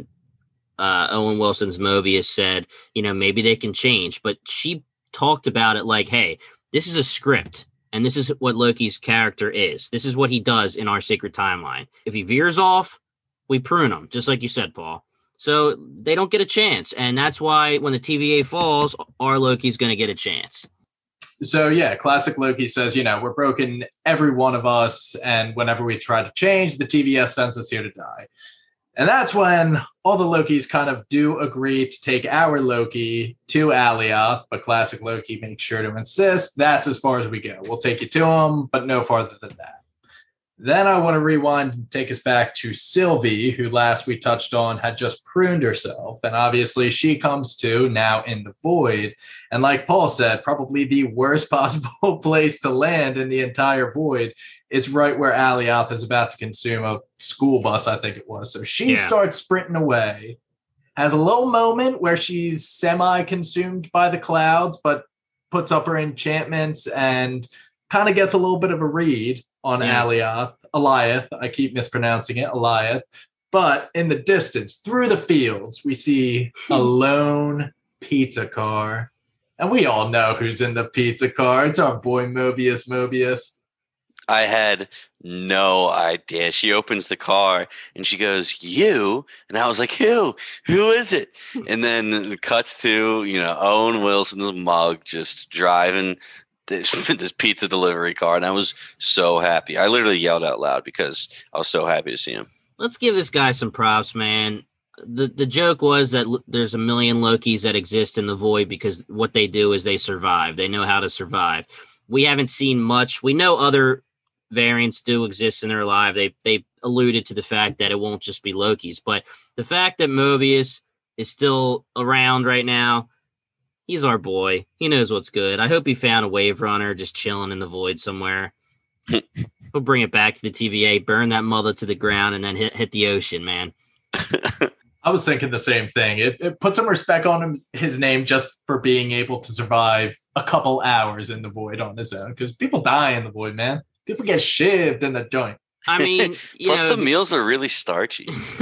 uh, Owen Wilson's Mobius said, you know, maybe they can change. But she talked about it like, hey, this is a script. And this is what Loki's character is. This is what he does in our sacred timeline. If he veers off, we prune him, just like you said, Paul. So they don't get a chance. And that's why when the T V A falls, our Loki's going to get a chance. So, yeah, classic Loki says, you know, we're broken, every one of us. And whenever we try to change, the T V S sends us here to die. And that's when all the Lokis kind of do agree to take our Loki to Alioth, but classic Loki makes sure to insist that's as far as we go. We'll take you to him, but no farther than that. Then I want to rewind and take us back to Sylvie, who last we touched on had just pruned herself. And obviously she comes to now in the void. And like Paul said, probably the worst possible place to land in the entire void is right where Alioth is about to consume a school bus, I think it was. So she Yeah. starts sprinting away, has a little moment where she's semi-consumed by the clouds, but puts up her enchantments and kind of gets a little bit of a read on Yeah. Alioth, Alioth. I keep mispronouncing it, Alioth. But in the distance, through the fields, we see a lone pizza car. And we all know who's in the pizza car. It's our boy Mobius Mobius. I had no idea. She opens the car and she goes, "You?" And I was like, "Who? Who is it?" And then it cuts to, you know, Owen Wilson's mug just driving this, this pizza delivery car. And I was so happy. I literally yelled out loud because I was so happy to see him. Let's give this guy some props, man. The the joke was that l- there's a million Lokis that exist in the void because what they do is they survive. They know how to survive. We haven't seen much. We know other variants do exist in their life. They they alluded to the fact that it won't just be Loki's, but the fact that Mobius is still around right now, he's our boy. He knows what's good. I hope he found a Wave Runner just chilling in the void somewhere. He'll bring it back to the T V A, burn that mother to the ground, and then hit hit the ocean, man. I was thinking the same thing. It, it puts some respect on him, his name just for being able to survive a couple hours in the void on his own. Because people die in the void, man. People get shivved in the joint. I mean, you plus know, the meals are really starchy.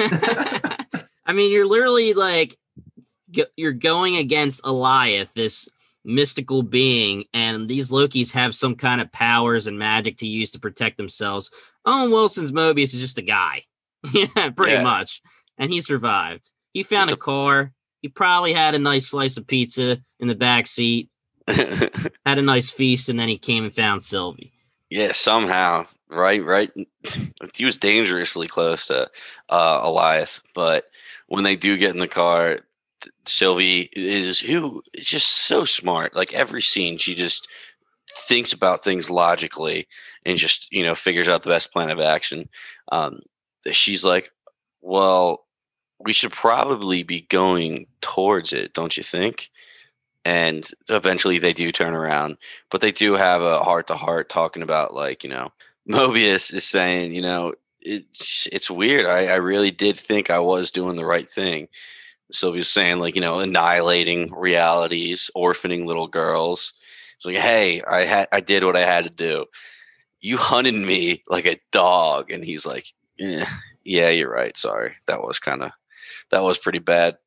I mean, you're literally like you're going against Eliath, this mystical being, and these Lokis have some kind of powers and magic to use to protect themselves. Owen Wilson's Mobius is just a guy. Yeah, pretty Yeah. much. And he survived. He found Just a a- car. He probably had a nice slice of pizza in the back seat, had a nice feast, and then he came and found Sylvie. Yeah, somehow, right, right. He was dangerously close to uh, Eliath, but when they do get in the car, Sylvie is who is just so smart. Like every scene, she just thinks about things logically and just you know figures out the best plan of action. Um, she's like, "Well, we should probably be going towards it, don't you think?" And eventually they do turn around, but they do have a heart to heart talking about like, you know, Mobius is saying, you know, it's, it's weird. I, I really did think I was doing the right thing. Sylvia's saying like, you know, annihilating realities, orphaning little girls. It's like, hey, I had, I did what I had to do. You hunted me like a dog. And he's like, eh, yeah, you're right. Sorry. That was kind of, that was pretty bad.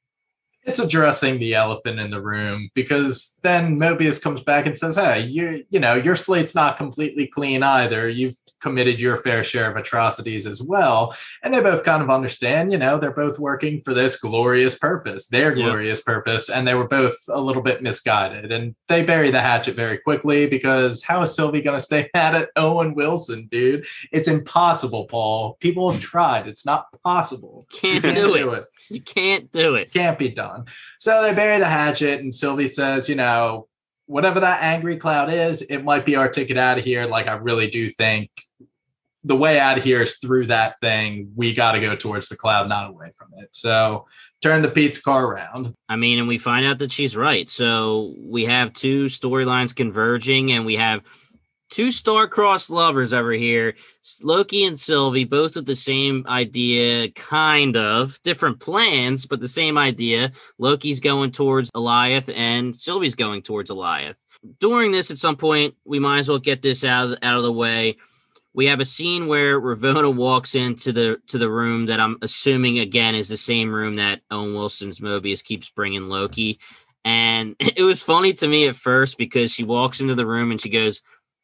It's addressing the elephant in the room because then Mobius comes back and says, hey, you you know, your slate's not completely clean either. You've committed your fair share of atrocities as well. And they both kind of understand, you know, they're both working for this glorious purpose, their Yeah. glorious purpose. And they were both a little bit misguided. And they bury the hatchet very quickly because how is Sylvie going to stay mad at Owen Wilson, dude? It's impossible, Paul. People have tried. It's not possible. Can't You do do it. it. You can't do it. Can't be done. So they bury the hatchet, and Sylvie says, you know, whatever that angry cloud is, it might be our ticket out of here. Like, I really do think the way out of here is through that thing. We got to go towards the cloud, not away from it. So turn the pizza car around. I mean, and we find out that she's right. So we have two storylines converging, and we have two star-crossed lovers over here, Loki and Sylvie, both with the same idea, kind of different plans, but the same idea. Loki's going towards Eliath, and Sylvie's going towards Eliath. During this, at some point, we might as well get this out of, out of the way. We have a scene where Ravonna walks into the to the room that I'm assuming, again, is the same room that Owen Wilson's Mobius keeps bringing Loki. And it was funny to me at first because she walks into the room and she goes,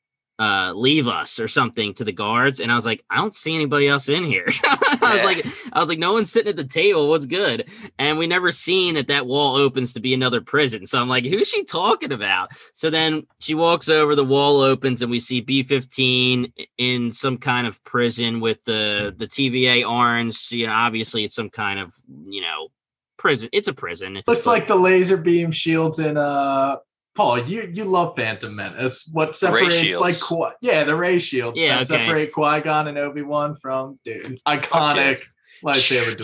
uh leave us or something to the guards, and I was like, I don't see anybody else in here. I was like I was like no one's sitting at the table, what's good? And we never seen that that wall opens to be another prison, so I'm like, who's she talking about? So then she walks over, the wall opens, and we see B fifteen in some kind of prison with the the T V A orange. You know, obviously it's some kind of, you know, prison. It's a prison. Looks like the laser beam shields in uh Paul, you you love Phantom Menace. What separates shields. like Qui- yeah, the ray shields Yeah, that okay. separate Qui-Gon and Obi-Wan from dude iconic lightsaber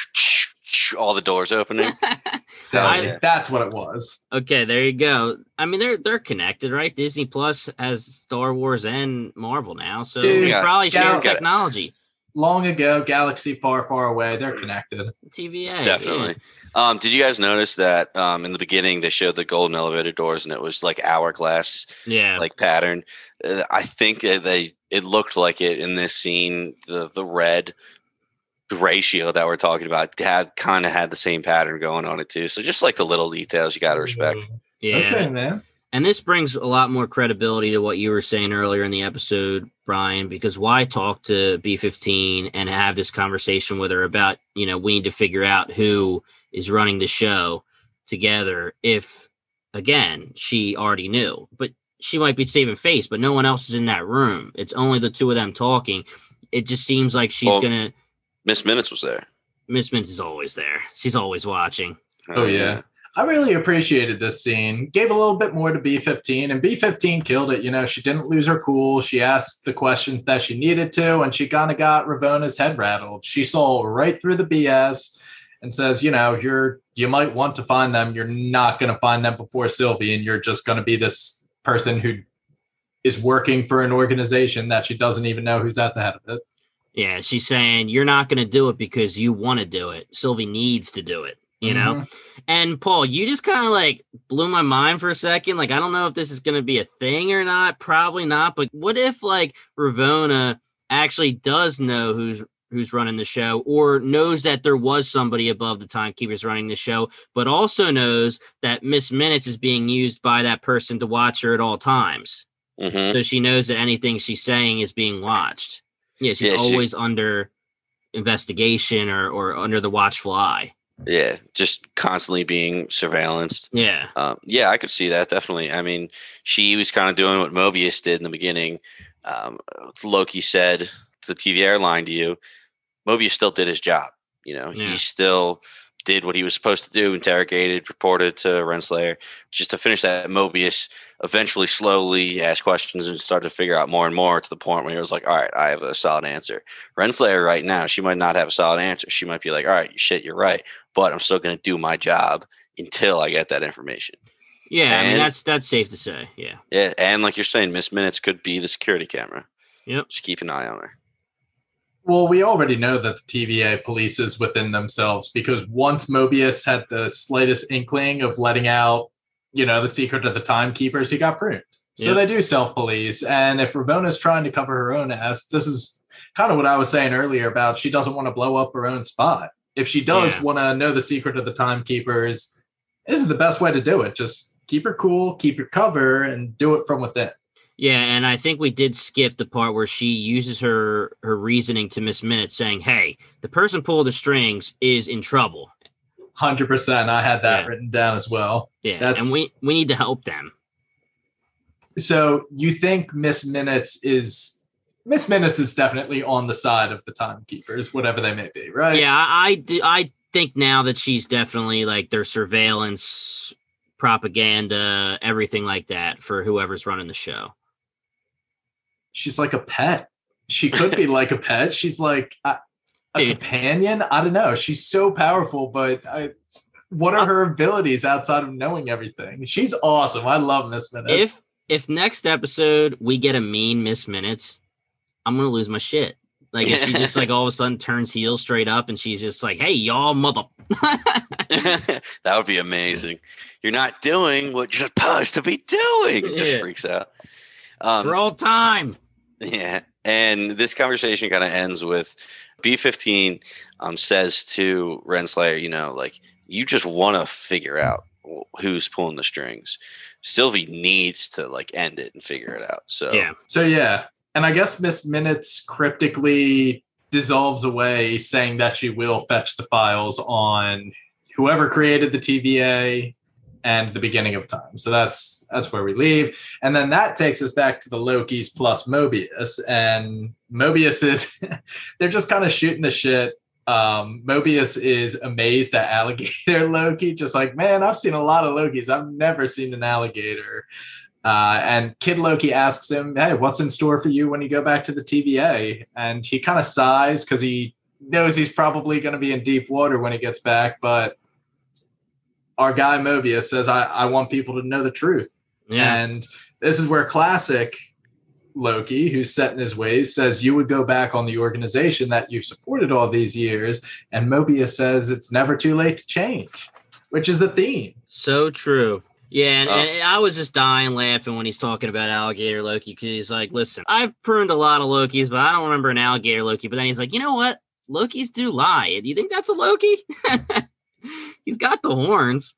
duel. All the doors opening. So I- that's what it was. Okay, there you go. I mean, they're they're connected, right? Disney Plus has Star Wars and Marvel now, so Dude, we yeah, probably share Gal- technology. Long ago, galaxy far, far away, they're connected. T V A, Definitely. Um, did you guys notice that um, in the beginning they showed the golden elevator doors and it was like hourglass yeah. like pattern? Uh, I think that they it looked like it in this scene. The the red ray shield that we're talking about had kind of had the same pattern going on it too. So just like the little details you got to respect. yeah. Okay, man. And this brings a lot more credibility to what you were saying earlier in the episode, Brian, because why talk to B fifteen and have this conversation with her about, you know, we need to figure out who is running the show together if, again, she already knew. But she might be saving face, but no one else is in that room. It's only the two of them talking. It just seems like she's Well, going to... Miss Minutes was there. Miss Mintz is always there. She's always watching. Oh, yeah. I really appreciated this scene. Gave a little bit more to B fifteen, and B fifteen killed it. You know, she didn't lose her cool. She asked the questions that she needed to, and she kind of got Ravona's head rattled. She saw right through the B S and says, you know, you're you might want to find them. You're not going to find them before Sylvie, and you're just going to be this person who is working for an organization that she doesn't even know who's at the head of it. Yeah, she's saying you're not going to do it because you want to do it. Sylvie needs to do it. You know, mm-hmm. And Paul, you just kind of like blew my mind for a second. Like, I don't know if this is going to be a thing or not. Probably not. But what if like Ravonna actually does know who's who's running the show, or knows that there was somebody above the timekeepers running the show, but also knows that Miss Minutes is being used by that person to watch her at all times. Mm-hmm. So she knows that anything she's saying is being watched. Yeah, she's yeah, always she- under investigation or, or under the watchful eye. Yeah, just constantly being surveillanced. Yeah. Um, yeah, I could see that, definitely. I mean, she was kind of doing what Mobius did in the beginning. Um, Loki said the T V airline to you, Mobius still did his job. You know, yeah. He still did what he was supposed to do, interrogated, reported to Renslayer. Just to finish that, Mobius eventually slowly asked questions and started to figure out more and more to the point where he was like, all right, I have a solid answer. Renslayer right now, she might not have a solid answer. She might be like, all right, shit, you're right. But I'm still going to do my job until I get that information. Yeah, and, I mean, that's that's safe to say, yeah. Yeah, and like you're saying, Miss Minutes could be the security camera. Yep. Just keep an eye on her. Well, we already know that the T V A polices within themselves, because once Mobius had the slightest inkling of letting out, you know, the secret of the timekeepers, he got pruned. So yep. They do self-police. And if Ravonna's trying to cover her own ass, this is kind of what I was saying earlier about she doesn't want to blow up her own spot. If she does yeah. want to know the secret of the timekeepers, this is the best way to do it. Just keep her cool, keep your cover, and do it from within. Yeah, and I think we did skip the part where she uses her her reasoning to Miss Minutes, saying, hey, the person pulling the strings is in trouble. one hundred percent. I had that yeah. written down as well. Yeah, That's... and we, we need to help them. So you think Miss Minutes is... Miss Minutes is definitely on the side of the timekeepers, whatever they may be, right? Yeah, I, I, do, I think now that she's definitely like their surveillance, propaganda, everything like that for whoever's running the show. She's like a pet. She could be like a pet. She's like a, a companion. I don't know. She's so powerful, but I, what are her abilities outside of knowing everything? She's awesome. I love Miss Minutes. If if next episode we get a mean Miss Minutes, I'm gonna lose my shit. Like if she just like all of a sudden turns heel straight up and she's just like, "Hey, y'all, mother." That would be amazing. You're not doing what you're supposed to be doing. It just yeah. freaks out. Um, For all time. Yeah. And this conversation kind of ends with B fifteen um, says to Renslayer, you know, like, you just want to figure out who's pulling the strings. Sylvie needs to like end it and figure it out. So, yeah. So, yeah. And I guess Miss Minutes cryptically dissolves away, saying that she will fetch the files on whoever created the T V A and the beginning of time. So that's that's where we leave. And then that takes us back to the Lokis plus Mobius. And Mobius is, they're just kind of shooting the shit. Um, Mobius is amazed at alligator Loki, just like, man, I've seen a lot of Lokis. I've never seen an alligator. Uh, and Kid Loki asks him, hey, what's in store for you when you go back to the T V A? And he kind of sighs because he knows he's probably going to be in deep water when he gets back. But our guy Mobius says, I, I want people to know the truth. Yeah. And this is where classic Loki, who's set in his ways, says you would go back on the organization that you've supported all these years. And Mobius says it's never too late to change, which is a theme. So true. Yeah, and, oh. and I was just dying laughing when he's talking about alligator Loki, because he's like, listen, I've pruned a lot of Lokis, but I don't remember an alligator Loki. But then he's like, you know what? Lokis do lie. Do you think that's a Loki? He's got the horns.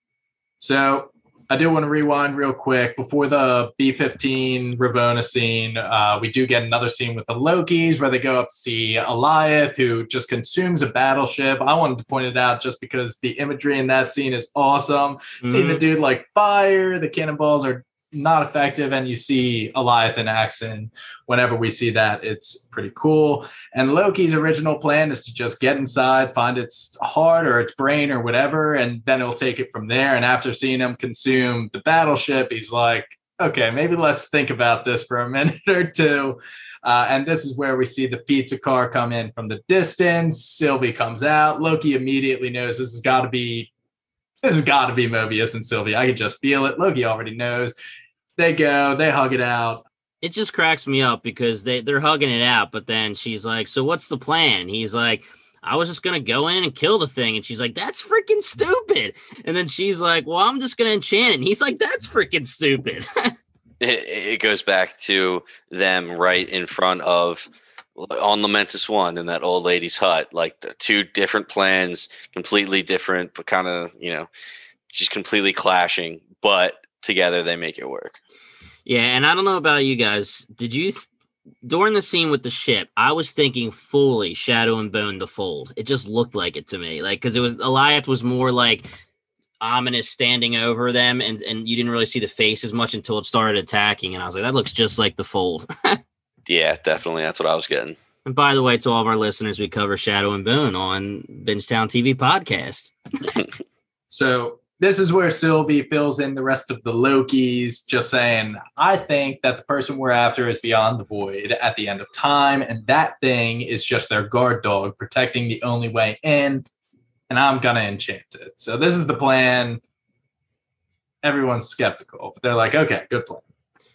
So I do want to rewind real quick. Before the B fifteen Ravonna scene, uh, we do get another scene with the Lokis where they go up to see Alioth, who just consumes a battleship. I wanted to point it out just because the imagery in that scene is awesome. Mm-hmm. Seeing the dude like fire, the cannonballs are not effective. And you see Alioth in action. Whenever we see that, it's pretty cool. And Loki's original plan is to just get inside, find its heart or its brain or whatever, and then he'll take it from there. And after seeing him consume the battleship, he's like, okay, maybe let's think about this for a minute or two. Uh, and this is where we see the pizza car come in from the distance. Sylvie comes out. Loki immediately knows this has got to be This has got to be Mobius and Sylvie. I can just feel it. Loki already knows. They go, they hug it out. It just cracks me up because they, they're hugging it out, but then she's like, so what's the plan? He's like, I was just going to go in and kill the thing. And she's like, that's freaking stupid. And then she's like, well, I'm just going to enchant it. And he's like, that's freaking stupid. it, it goes back to them right in front of on Lamentis One in that old lady's hut, like the two different plans, completely different, but kind of, you know, just completely clashing, but together they make it work. Yeah. And I don't know about you guys. Did you, th- during the scene with the ship, I was thinking fully Shadow and Bone, the Fold. It just looked like it to me. Like, cause it was, Alioth was more like ominous standing over them. And, and you didn't really see the face as much until it started attacking. And I was like, that looks just like the Fold. Yeah, definitely. That's what I was getting. And by the way, to all of our listeners, we cover Shadow and Bone on Bingetown T V podcast. So this is where Sylvie fills in the rest of the Lokis, just saying, I think that the person we're after is beyond the void at the end of time. And that thing is just their guard dog protecting the only way in. And I'm going to enchant it. So this is the plan. Everyone's skeptical, but they're like, okay, good plan.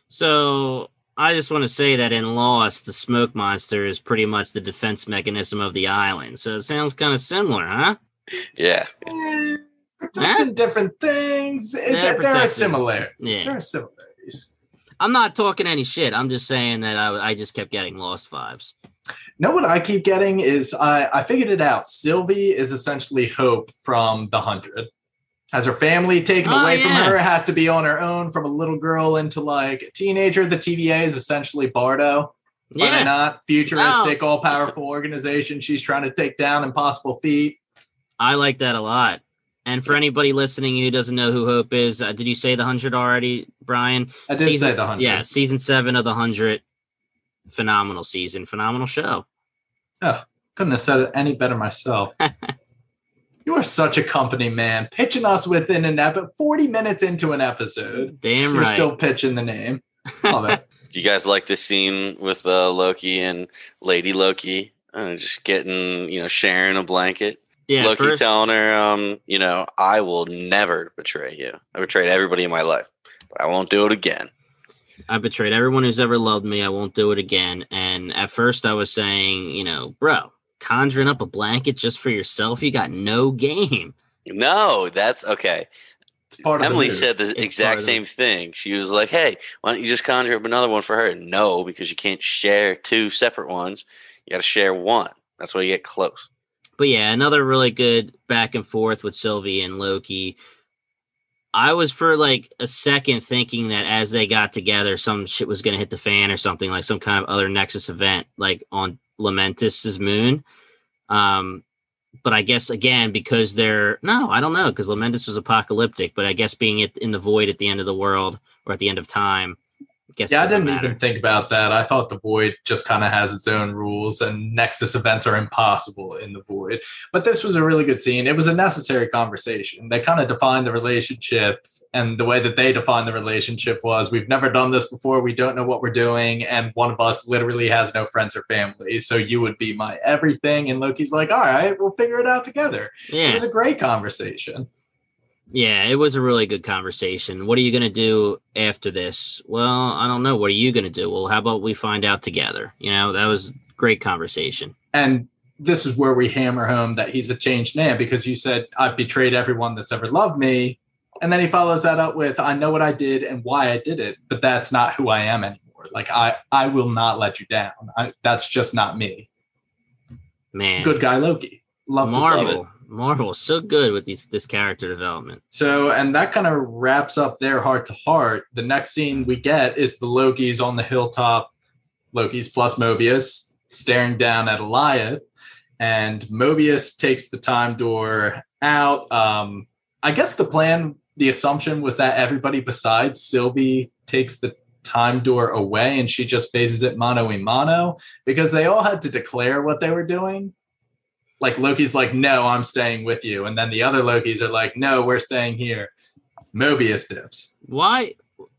So I just want to say that in Lost, the smoke monster is pretty much the defense mechanism of the island. So it sounds kind of similar, huh? Yeah. Eh, protecting huh? different things. There, there are similarities. Yeah. There are similarities. I'm not talking any shit. I'm just saying that I, I just kept getting Lost vibes. Know what I keep getting is I, I figured it out. Sylvie is essentially Hope from The Hundred. Has her family taken oh, away yeah. from her, has to be on her own from a little girl into like a teenager. The T V A is essentially Bardo. Yeah. Why not? Futuristic, oh. all-powerful organization she's trying to take down, impossible feat. I like that a lot. And for anybody listening who doesn't know who Hope is, uh, did you say The Hundred already, Brian? I did season, say The Hundred. Yeah, season seven of The Hundred. Phenomenal season. Phenomenal show. Oh, couldn't have said it any better myself. You are such a company man, pitching us within an episode, forty minutes into an episode. Damn You're right. still pitching the name. Love it. Do you guys like this scene with uh, Loki and Lady Loki uh, just getting, you know, sharing a blanket? Yeah, Loki first, telling her, um, you know, I will never betray you. I betrayed everybody in my life, but I won't do it again. I betrayed everyone who's ever loved me. I won't do it again. And at first I was saying, you know, bro, conjuring up a blanket just for yourself, you got no game. No, that's okay. It's part of Emily the said the It's exact same thing. She was like, hey, why don't you just conjure up another one for her? No, because you can't share two separate ones. You got to share one. That's why you get close. But yeah, another really good back and forth with Sylvie and Loki. I was for like a second thinking that as they got together, some shit was going to hit the fan or something, like some kind of other Nexus event, like on Lamentis' moon. Um, but I guess, again, because they're, no, I don't know, because Lamentis was apocalyptic, but I guess being it in the void at the end of the world or at the end of time, I guess yeah, I didn't matter. even think about that. I thought the void just kind of has its own rules and Nexus events are impossible in the void. But this was a really good scene. It was a necessary conversation. They kind of defined the relationship, and the way that they defined the relationship was, we've never done this before. We don't know what we're doing. And one of us literally has no friends or family. So you would be my everything. And Loki's like, all right, we'll figure it out together. Yeah. It was a great conversation. Yeah, it was a really good conversation. What are you going to do after this? Well, I don't know. What are you going to do? Well, how about we find out together? You know, that was great conversation. And this is where we hammer home that he's a changed man, because you said, I've betrayed everyone that's ever loved me. And then he follows that up with, I know what I did and why I did it, but that's not who I am anymore. Like, I, I will not let you down. I, that's just not me. Man. Good guy Loki. Love Marvel. to see it. Marvel, so good with these this character development. So, and that kind of wraps up their heart to heart. The next scene we get is the Lokis on the hilltop, Lokis plus Mobius, staring down at Alioth. And Mobius takes the time door out. Um, I guess the plan the assumption was that everybody besides Sylvie takes the time door away and she just faces it mano a mano, because they all had to declare what they were doing. Like Loki's like, no, I'm staying with you. And then the other Lokis are like, no, we're staying here. Mobius dips. Why?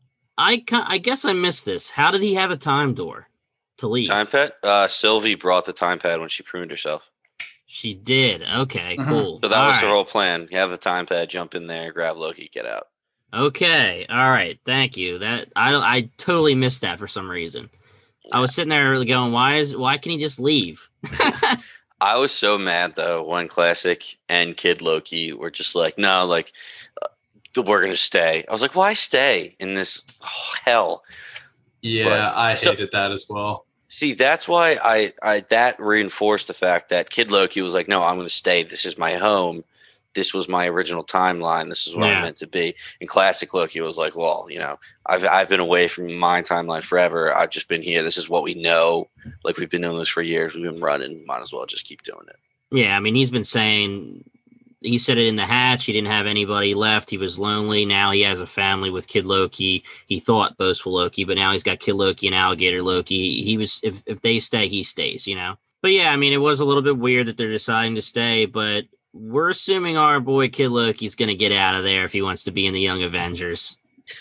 I I guess I missed this. How did he have a time door to leave? Time pad? Uh, Sylvie brought the time pad when she pruned herself. She did. Okay, Mhm. cool. So that All was right. her whole plan. You have the time pad, jump in there, grab Loki, get out. Okay. All right. Thank you. That I I totally missed that for some reason. I was sitting there really going, why is why can he just leave? I was so mad though when Classic and Kid Loki were just like, no, like uh, we're gonna stay. I was like, why stay in this oh, hell? Yeah, But- I so- hated that as well. See, that's why I, I that reinforced the fact that Kid Loki was like, no, I'm gonna stay. This is my home. This was my original timeline. This is what Yeah. I'm meant to be. And Classic Loki was like, well, you know, I've I've been away from my timeline forever. I've just been here. This is what we know. Like we've been doing this for years. We've been running. Might as well just keep doing it. Yeah, I mean, he's been saying, he said it in the hatch. He didn't have anybody left. He was lonely. Now he has a family with Kid Loki. He thought boastful Loki, but now he's got Kid Loki and Alligator Loki. He was, if, if they stay, he stays, you know? But yeah, I mean, it was a little bit weird that they're deciding to stay, but we're assuming our boy Kid Loki's going to get out of there if he wants to be in the Young Avengers.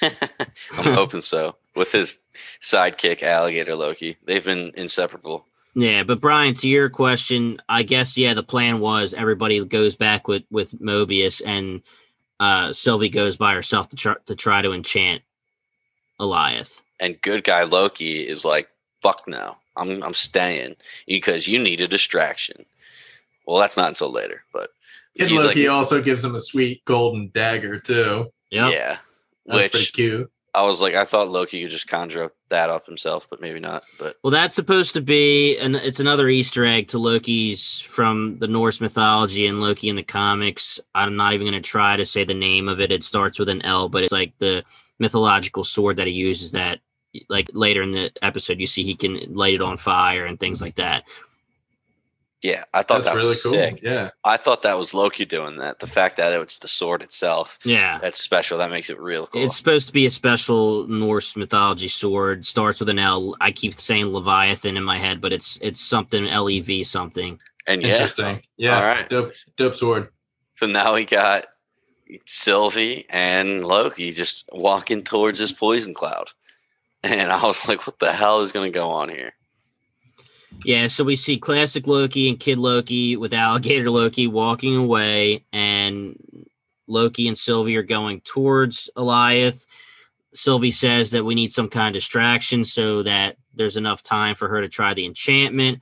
I'm hoping so. With his sidekick, Alligator Loki, they've been inseparable. Yeah, but Brian, to your question, I guess, yeah, the plan was everybody goes back with, with Mobius and uh, Sylvie goes by herself to try, to try to enchant Eliath. And good guy Loki is like, fuck no, I'm I'm staying because you need a distraction. Well, that's not until later, but Kid he's Loki like, also gives him a sweet golden dagger too. Yep. yeah. That's pretty Which cute. I was like, I thought Loki could just conjure up that up himself, but maybe not. But Well, that's supposed to be, and it's another Easter egg to Loki's from the Norse mythology and Loki in the comics. I'm not even going to try to say the name of it. It starts with an L, but it's like the mythological sword that he uses that, like later in the episode, you see he can light it on fire and things like that. yeah, I thought That's that really was cool. sick. Yeah. I thought that was Loki doing that. The fact that it's the sword itself, Yeah. that's special. That makes it real cool. It's supposed to be a special Norse mythology sword. Starts with an L. I keep saying Leviathan in my head, but it's it's something L E V something. and yeah, Interesting. Yeah. All right. Dope dope sword. so now we got Sylvie and Loki just walking towards this poison cloud. And I was like, what the hell is going to go on here? Yeah, so we see classic Loki and Kid Loki with Alligator Loki walking away, and Loki and Sylvie are going towards Eliath. Sylvie says that we need some kind of distraction so that there's enough time for her to try the enchantment.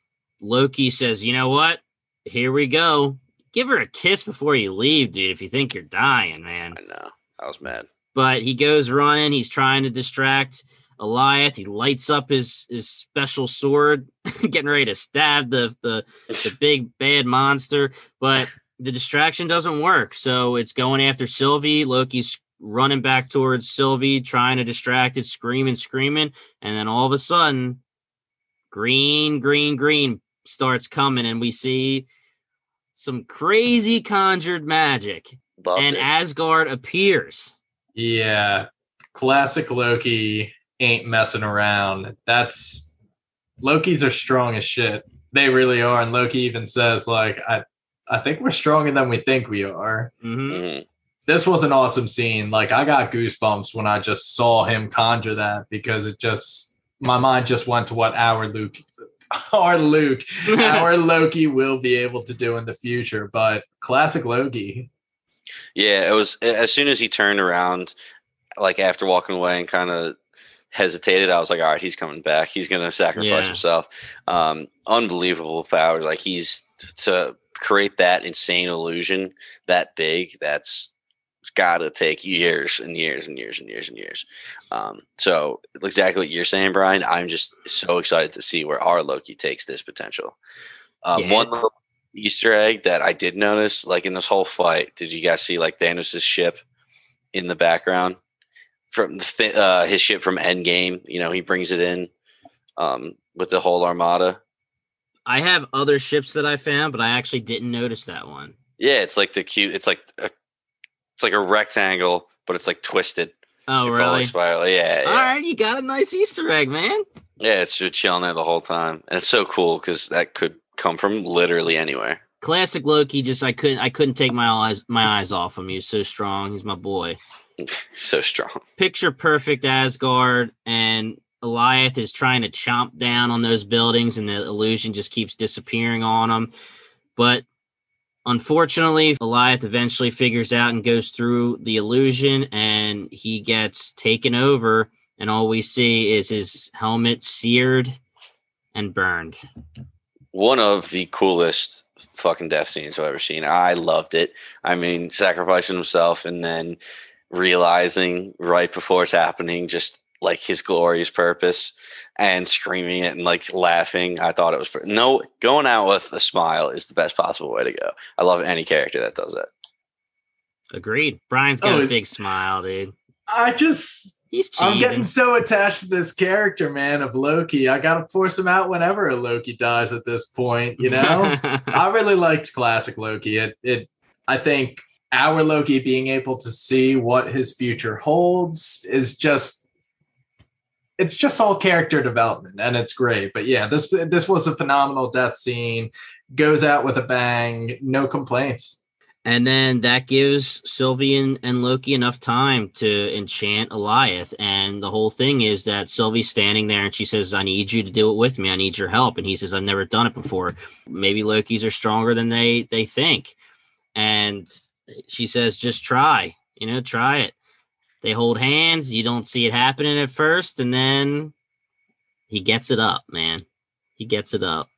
Loki says, you know what? Here we go. Give her a kiss before you leave, dude, if you think you're dying, man. I know. I was mad. But he goes running. He's trying to distract Eliath. He lights up his, his special sword, getting ready to stab the, the, the big bad monster. But the distraction doesn't work. So it's going after Sylvie. Loki's running back towards Sylvie, trying to distract it, screaming, screaming. And then all of a sudden, green, green, green starts coming. And we see some crazy conjured magic. Loved and it. Asgard appears. Yeah. Classic Loki ain't messing around. That's Lokis are strong as shit. They really are. And Loki even says, like, I I think we're stronger than we think we are. Mm-hmm. Mhm. This was an awesome scene. Like, I got goosebumps when I just saw him conjure that, because it just, my mind just went to what our Luke, our Luke, our Loki will be able to do in the future. But classic Loki. Yeah, it was as soon as he turned around, like after walking away and kind of hesitated, I was like, all right, he's coming back. He's going to sacrifice Yeah. himself. Um, unbelievable power. Like he's to create that insane illusion that big. That's it's got to take years and years and years and years and years. Um, so exactly what you're saying, Brian. I'm just so excited to see where our Loki takes this potential. Um, Yeah. One little Easter egg that I did notice, like in this whole fight, did you guys see like Thanos' ship in the background from the th- uh, his ship from Endgame? You know, he brings it in um, with the whole armada. I have other ships that I found, but I actually didn't notice that one. Yeah, it's like the cute. It's like a It's like a rectangle, but it's like twisted. Oh, it's really? All like spiral. Yeah, yeah. All right, you got a nice Easter egg, man. Yeah, it's just chilling there the whole time, and it's so cool because that could come from literally anywhere. Classic Loki. Just I couldn't I couldn't take my eyes my eyes off him. He's so strong. He's my boy. So strong. Picture perfect Asgard, and Goliath is trying to chomp down on those buildings, and the illusion just keeps disappearing on them. But unfortunately, Goliath eventually figures out and goes through the illusion, and he gets taken over, and all we see is his helmet seared and burned. One of the coolest fucking death scenes I've ever seen. I loved it. I mean, sacrificing himself and then realizing right before it's happening just like his glorious purpose and screaming it and like laughing. I thought it was no going out with a smile is the best possible way to go. I love any character that does that. Agreed. Brian's got Oh, a big smile, dude. I just, He's cheesing. I'm getting so attached to this character, man, of Loki. I gotta force him out whenever a Loki dies at this point. You know, I really liked classic Loki. It, it, I think our Loki being able to see what his future holds is just. It's just all character development, and it's great. But yeah, this this was a phenomenal death scene. Goes out with a bang, no complaints. And then that gives Sylvie and, and Loki enough time to enchant Goliath. And the whole thing is that Sylvie's standing there and she says, I need you to do it with me. I need your help. And he says, I've never done it before. Maybe Lokis are stronger than they, they think. And she says, just try, you know, try it. They hold hands. You don't see it happening at first. And then he gets it up, man. He gets it up.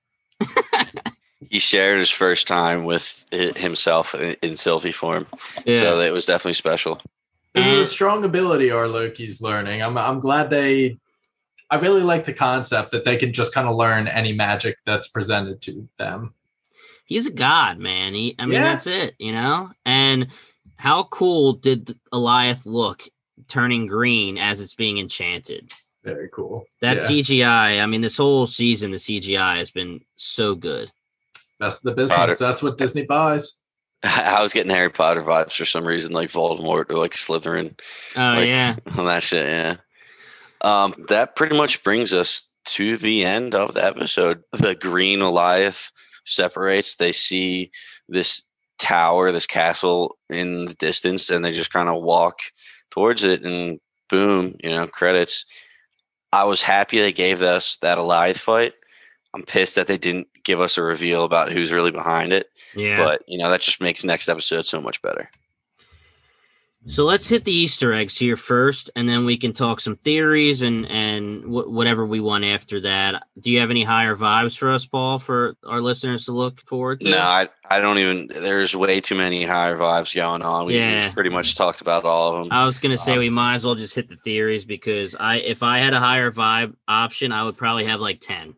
He shared his first time with himself in Sylvie form. Yeah. So it was definitely special. This is a strong ability our Loki's learning. I'm I'm glad they I really like the concept that they can just kind of learn any magic that's presented to them. He's a god, man. He I mean Yeah. that's it, you know? And how cool did Goliath look turning green as it's being enchanted? Very cool. That Yeah. C G I, I mean, this whole season, the C G I has been so good. Best of the business. Potter. That's what Disney buys. I was getting Harry Potter vibes for some reason, like Voldemort or like Slytherin. Oh, like, yeah. On that shit, yeah. Um, that pretty much brings us to the end of the episode. The green Goliath separates. They see this tower, this castle in the distance, and they just kind of walk towards it, and boom, you know, credits. I was happy they gave us that Goliath fight. I'm pissed that they didn't give us a reveal about who's really behind it. Yeah. But, you know, that just makes next episode so much better. So let's hit the Easter eggs here first, and then we can talk some theories and, and w- whatever we want after that. Do you have any higher vibes for us, Paul, for our listeners to look forward to? No, I, I don't even – there's way too many higher vibes going on. We, Yeah. We've pretty much talked about all of them. I was going to say Um, we might as well just hit the theories because I if I had a higher vibe option, I would probably have like ten.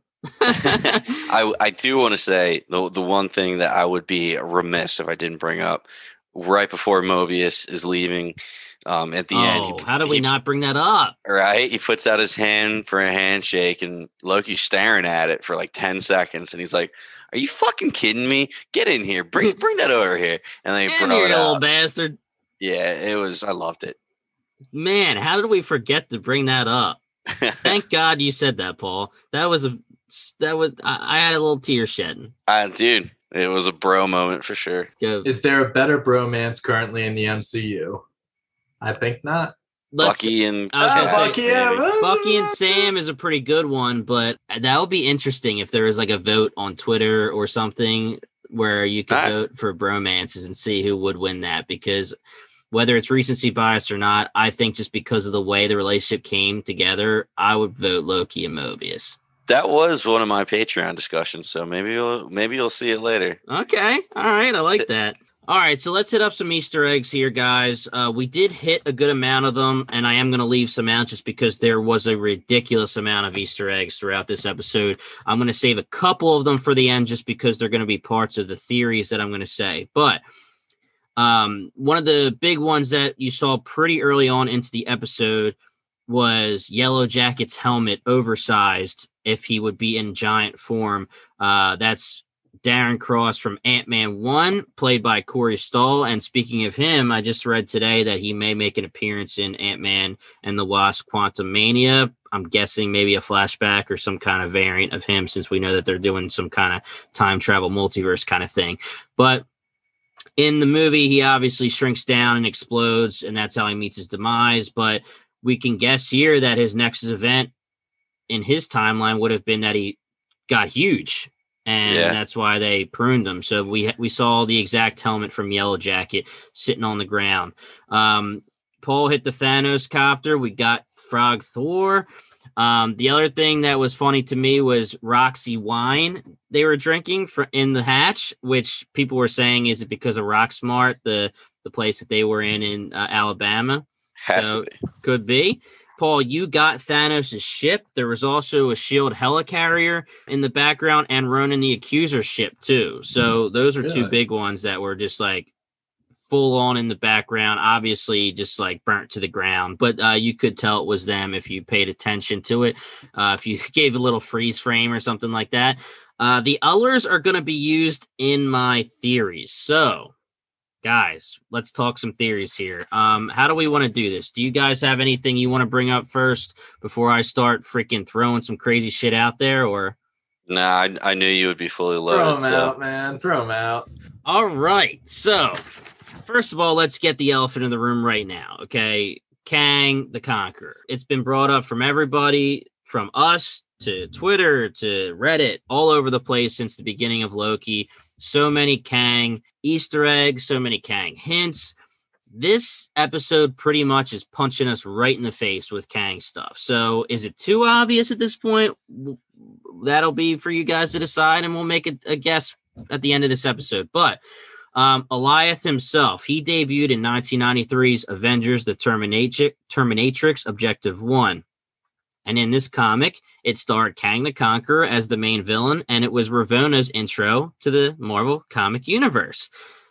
I, I do want to say the the one thing that I would be remiss if I didn't bring up right before Mobius is leaving um, at the oh, end. He, how did we he, not bring that up? Right? He puts out his hand for a handshake and Loki's staring at it for like ten seconds and he's like, are you fucking kidding me? Get in here. Bring bring that over here. And then he Damn, brought you it little out. bastard. Yeah, it was, I loved it. Man, how did we forget to bring that up? Thank God you said that, Paul. That was a that was I, I had a little tear shedding. uh, dude, it was a bro moment for sure. Go. Is there a better bromance currently in the M C U? I think not. Let's- Bucky and I was Ah, gonna say, Bucky, yeah, Bucky and Sam is a pretty good one, but that would be interesting if there was like a vote on Twitter or something where you could All right. vote for bromances and see who would win that. Because whether it's recency bias or not, I think just because of the way the relationship came together, I would vote Loki and Mobius. That was one of my Patreon discussions, so maybe you'll maybe you'll see it later. Okay. All right. I like that. All right. So let's hit up some Easter eggs here, guys. Uh, we did hit a good amount of them, and I am going to leave some out just because there was a ridiculous amount of Easter eggs throughout this episode. I'm going to save a couple of them for the end just because they're going to be parts of the theories that I'm going to say. But um, one of the big ones that you saw pretty early on into the episode was Yellow Jacket's helmet oversized if he would be in giant form. Uh, that's Darren Cross from Ant-Man one, played by Corey Stoll. And speaking of him, I just read today that he may make an appearance in Ant-Man and the Wasp: Quantumania. I'm guessing maybe a flashback or some kind of variant of him, since we know that they're doing some kind of time travel multiverse kind of thing. But in the movie, he obviously shrinks down and explodes, and that's how he meets his demise. But we can guess here that his Nexus event in his timeline would have been that he got huge, and yeah. that's why they pruned him. So we we saw the exact helmet from Yellow Jacket sitting on the ground. Um, Paul hit the Thanos copter. We got Frog Thor. Um, the other thing that was funny to me was Roxy wine they were drinking for, in the hatch, which people were saying, is it because of Rocksmart, the, the place that they were in in uh, Alabama? Has so, to be. Could be. Paul, you got Thanos' ship. There was also a SHIELD helicarrier in the background and Ronan the Accuser's ship, too. So those are really? two big ones that were just like full on in the background, obviously just like burnt to the ground. But uh, you could tell it was them if you paid attention to it. Uh, if you gave a little freeze frame or something like that. Uh, the Ullers are going to be used in my theories. So, guys, let's talk some theories here. Um, how do we want to do this? Do you guys have anything you want to bring up first before I start freaking throwing some crazy shit out there? Or nah, I, I knew you would be fully loaded. Throw them so. out, man. Throw them out. All right. So, first of all, let's get the elephant in the room right now. Okay, Kang the Conqueror. It's been brought up from everybody, from us to Twitter to Reddit, all over the place since the beginning of Loki. So many Kang Easter eggs, so many Kang hints. This episode pretty much is punching us right in the face with Kang stuff. So is it too obvious at this point? That'll be for you guys to decide, and we'll make a, a guess at the end of this episode. But um, Alioth himself, he debuted in nineteen ninety-three's Avengers: The Terminatrix, Terminatrix Objective One. And in this comic, it starred Kang the Conqueror as the main villain, and it was Ravona's intro to the Marvel comic universe.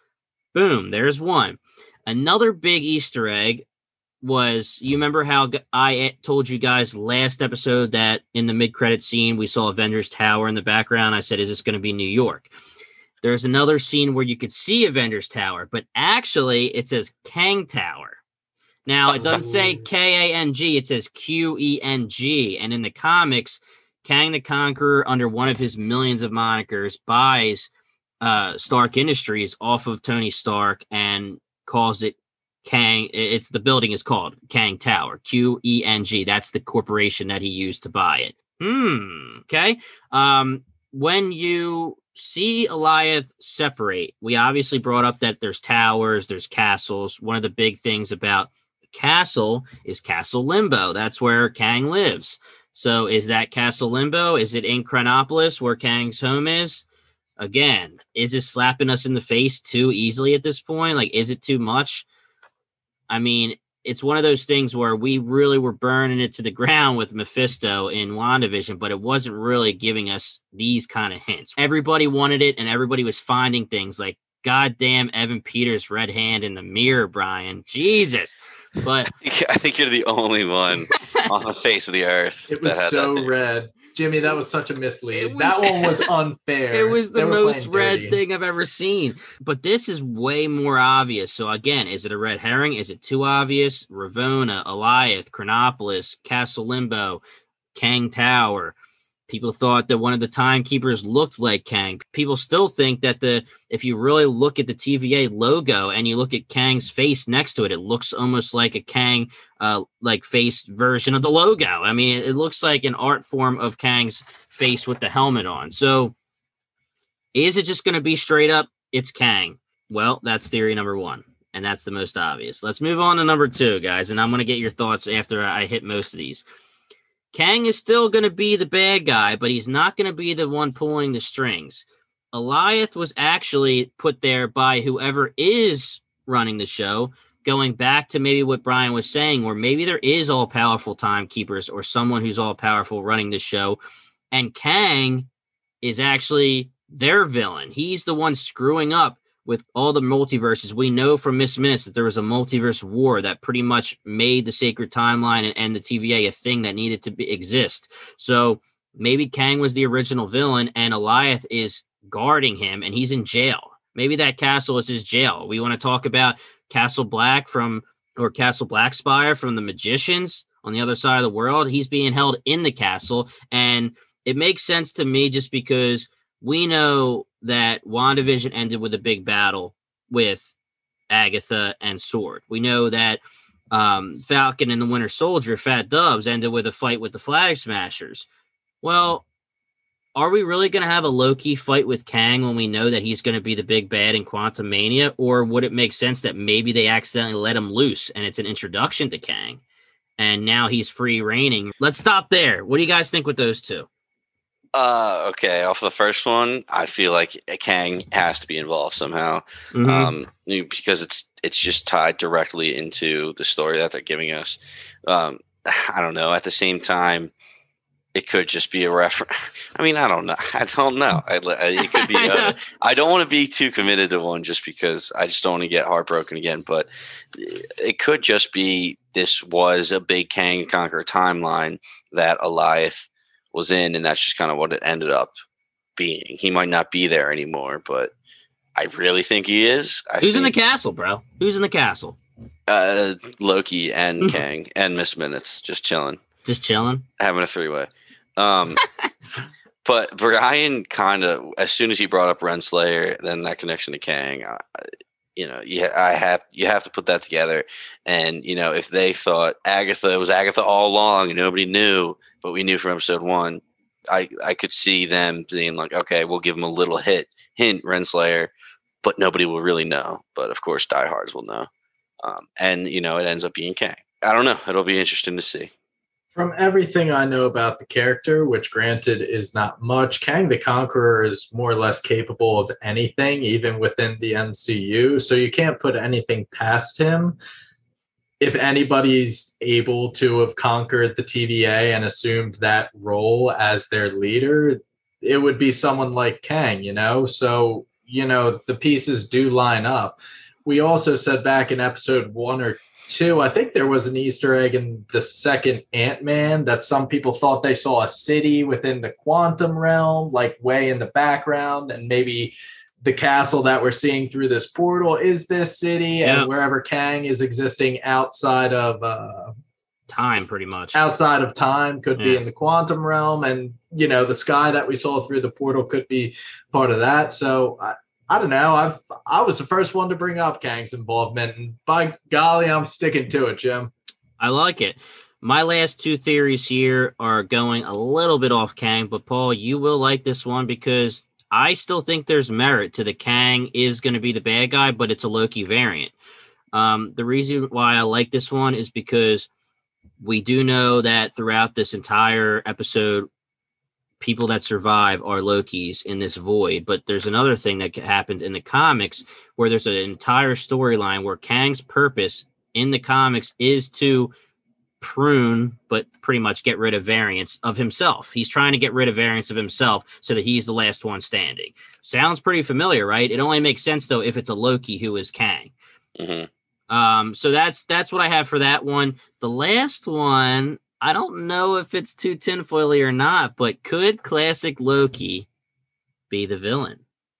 Boom, there's one. Another big Easter egg was, you remember how I told you guys last episode that in the mid-credit scene, we saw Avengers Tower in the background? I said, is this going to be New York? There's another scene where you could see Avengers Tower, but actually it says Kang Tower. Now, it doesn't say K A N G, it says Q E N G. And in the comics, Kang the Conqueror, under one of his millions of monikers, buys uh, Stark Industries off of Tony Stark and calls it Kang. It's the building is called Kang Tower, Q E N G. That's the corporation that he used to buy it. Hmm. Okay. Um, when you see Alioth separate, we obviously brought up that there's towers, there's castles. One of the big things about castle is Castle Limbo. That's where Kang lives. So is that Castle Limbo? Is it in Chronopolis where Kang's home is? Again, is this slapping us in the face too easily at this point? Like, is it too much? I mean, it's one of those things where we really were burning it to the ground with Mephisto in WandaVision, but it wasn't really giving us these kind of hints. Everybody wanted it, and everybody was finding things like, goddamn Evan Peters' red hand in the mirror, Brian. Jesus. But I think you're the only one on the face of the earth. It was so red. Jimmy, that was such a mislead. Was, that one was unfair. It was the most red dirty. thing I've ever seen. But this is way more obvious. So again, is it a red herring? Is it too obvious? Ravonna, Alioth, Chronopolis, Castle Limbo, Kang Tower. People thought that one of the timekeepers looked like Kang. People still think that the if you really look at the T V A logo and you look at Kang's face next to it, it looks almost like a Kang uh, like face version of the logo. I mean, it, it looks like an art form of Kang's face with the helmet on. So is it just going to be straight up, it's Kang? Well, that's theory number one, and that's the most obvious. Let's move on to number two, guys, and I'm going to get your thoughts after I hit most of these. Kang is still going to be the bad guy, but he's not going to be the one pulling the strings. Alioth was actually put there by whoever is running the show, going back to maybe what Brian was saying, where maybe there is all-powerful timekeepers or someone who's all-powerful running the show, and Kang is actually their villain. He's the one screwing up with all the multiverses. We know from Miss Minutes that there was a multiverse war that pretty much made the sacred timeline and, and the T V A a thing that needed to be, exist. So maybe Kang was the original villain and Alioth is guarding him, and he's in jail. Maybe that castle is his jail. We want to talk about Castle Black from, or Castle Blackspire from the Magicians on the other side of the world. He's being held in the castle, and it makes sense to me just because we know that WandaVision ended with a big battle with Agatha and Sword. We know that um, Falcon and the Winter Soldier, Fat Dubs, ended with a fight with the Flag Smashers. Well, are we really going to have a Loki fight with Kang when we know that he's going to be the big bad in Quantum Mania? Or would it make sense that maybe they accidentally let him loose and it's an introduction to Kang and now he's free reigning? Let's stop there. What do you guys think with those two? Uh, okay, off the first one, I feel like Kang has to be involved somehow, Mm-hmm. um, because it's it's just tied directly into the story that they're giving us. Um, I don't know. At the same time, it could just be a reference. I mean, I don't know. I don't know. I, it could be. Uh, I don't want to be too committed to one just because I just don't want to get heartbroken again. But it could just be this was a big Kang Conqueror timeline that Alioth was in, and that's just kind of what it ended up being. He might not be there anymore, but I really think he is. I Who's think, in the castle, bro? Who's in the castle? Uh, Loki and Kang and Miss Minutes just chilling, Just chilling? having a three way. Um, but Brian kind of, as soon as he brought up Renslayer, then that connection to Kang, uh, you know, you, I have you have to put that together. And you know, if they thought Agatha it was Agatha all along and nobody knew, but we knew from episode one, I I could see them being like, okay, we'll give him a little hit hint Renslayer, but nobody will really know. But of course, diehards will know. Um, and you know, it ends up being Kang. I don't know. It'll be interesting to see. From everything I know about the character, which granted is not much, Kang the Conqueror is more or less capable of anything, even within the M C U. So you can't put anything past him. If anybody's able to have conquered the T V A and assumed that role as their leader, it would be someone like Kang, you know? So, you know, the pieces do line up. We also said back in episode one or two, I think there was an Easter egg in the second Ant-Man that some people thought they saw a city within the quantum realm, like way in the background, and maybe the castle that we're seeing through this portal is this city, Yeah. and wherever Kang is existing outside of uh, Time, pretty much. outside of time could be Yeah. in the quantum realm, and you know the sky that we saw through the portal could be part of that. So I, I don't know. I've I was the first one to bring up Kang's involvement, and by golly, I'm sticking to it, Jim. I like it. My last two theories here are going a little bit off Kang, but Paul, you will like this one because I still think there's merit to the Kang is going to be the bad guy, but it's a Loki variant. Um, the reason why I like this one is because we do know that throughout this entire episode, people that survive are Lokis in this void. But there's another thing that happened in the comics where there's an entire storyline where Kang's purpose in the comics is to prune, but pretty much get rid of variants of himself. He's trying to get rid of variants of himself so that he's the last one standing. Sounds pretty familiar, right? It only makes sense, though, if it's a Loki who is Kang. Mm-hmm. Um, so that's that's what I have for that one. The last one, I don't know if it's too tinfoily or not, but could classic Loki be the villain?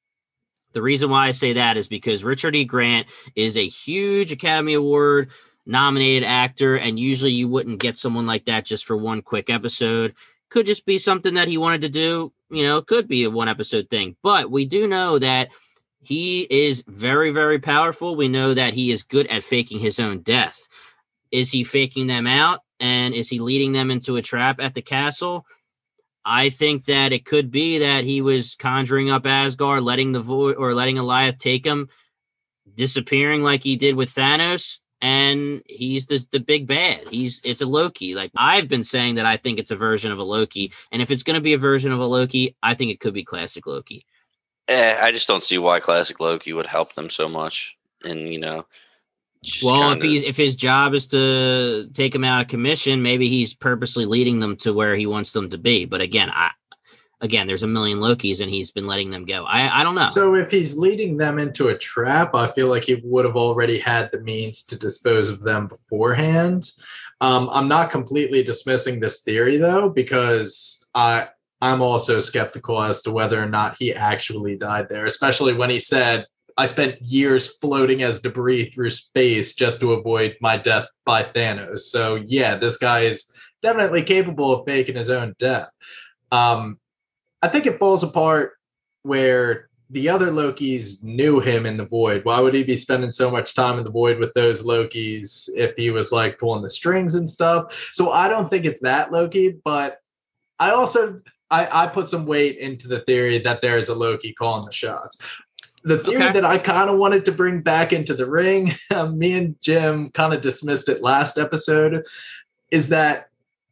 The reason why I say that is because Richard E. Grant is a huge Academy Award nominated actor, and usually you wouldn't get someone like that just for one quick episode. Could just be something that he wanted to do, you know, could be a one episode thing. But we do know that he is very, very powerful. We know that he is good at faking his own death. Is he faking them out? And is he leading them into a trap at the castle? I think that it could be that he was conjuring up Asgard, letting the void or letting Alioth take him, disappearing like he did with Thanos, and he's the the big bad. He's it's a Loki. Like I've been saying that I think it's a version of a Loki, and if it's going to be a version of a Loki, I think it could be classic Loki. Eh, I just don't see why classic Loki would help them so much. And you know, just Well, kinda, if he's if his job is to take him out of commission, maybe he's purposely leading them to where he wants them to be. But again, I again, there's a million Lokis, and he's been letting them go. I I don't know. So if he's leading them into a trap, I feel like he would have already had the means to dispose of them beforehand. Um, I'm not completely dismissing this theory though, because I I'm also skeptical as to whether or not he actually died there, especially when he said, I spent years floating as debris through space just to avoid my death by Thanos. So yeah, this guy is definitely capable of faking his own death. Um, I think it falls apart where the other Lokis knew him in the Void. Why would he be spending so much time in the Void with those Lokis if he was like pulling the strings and stuff? So I don't think it's that Loki, but I also I, I put some weight into the theory that there is a Loki calling the shots. The theory okay. that I kind of wanted to bring back into the ring, me and Jim kind of dismissed it last episode, is that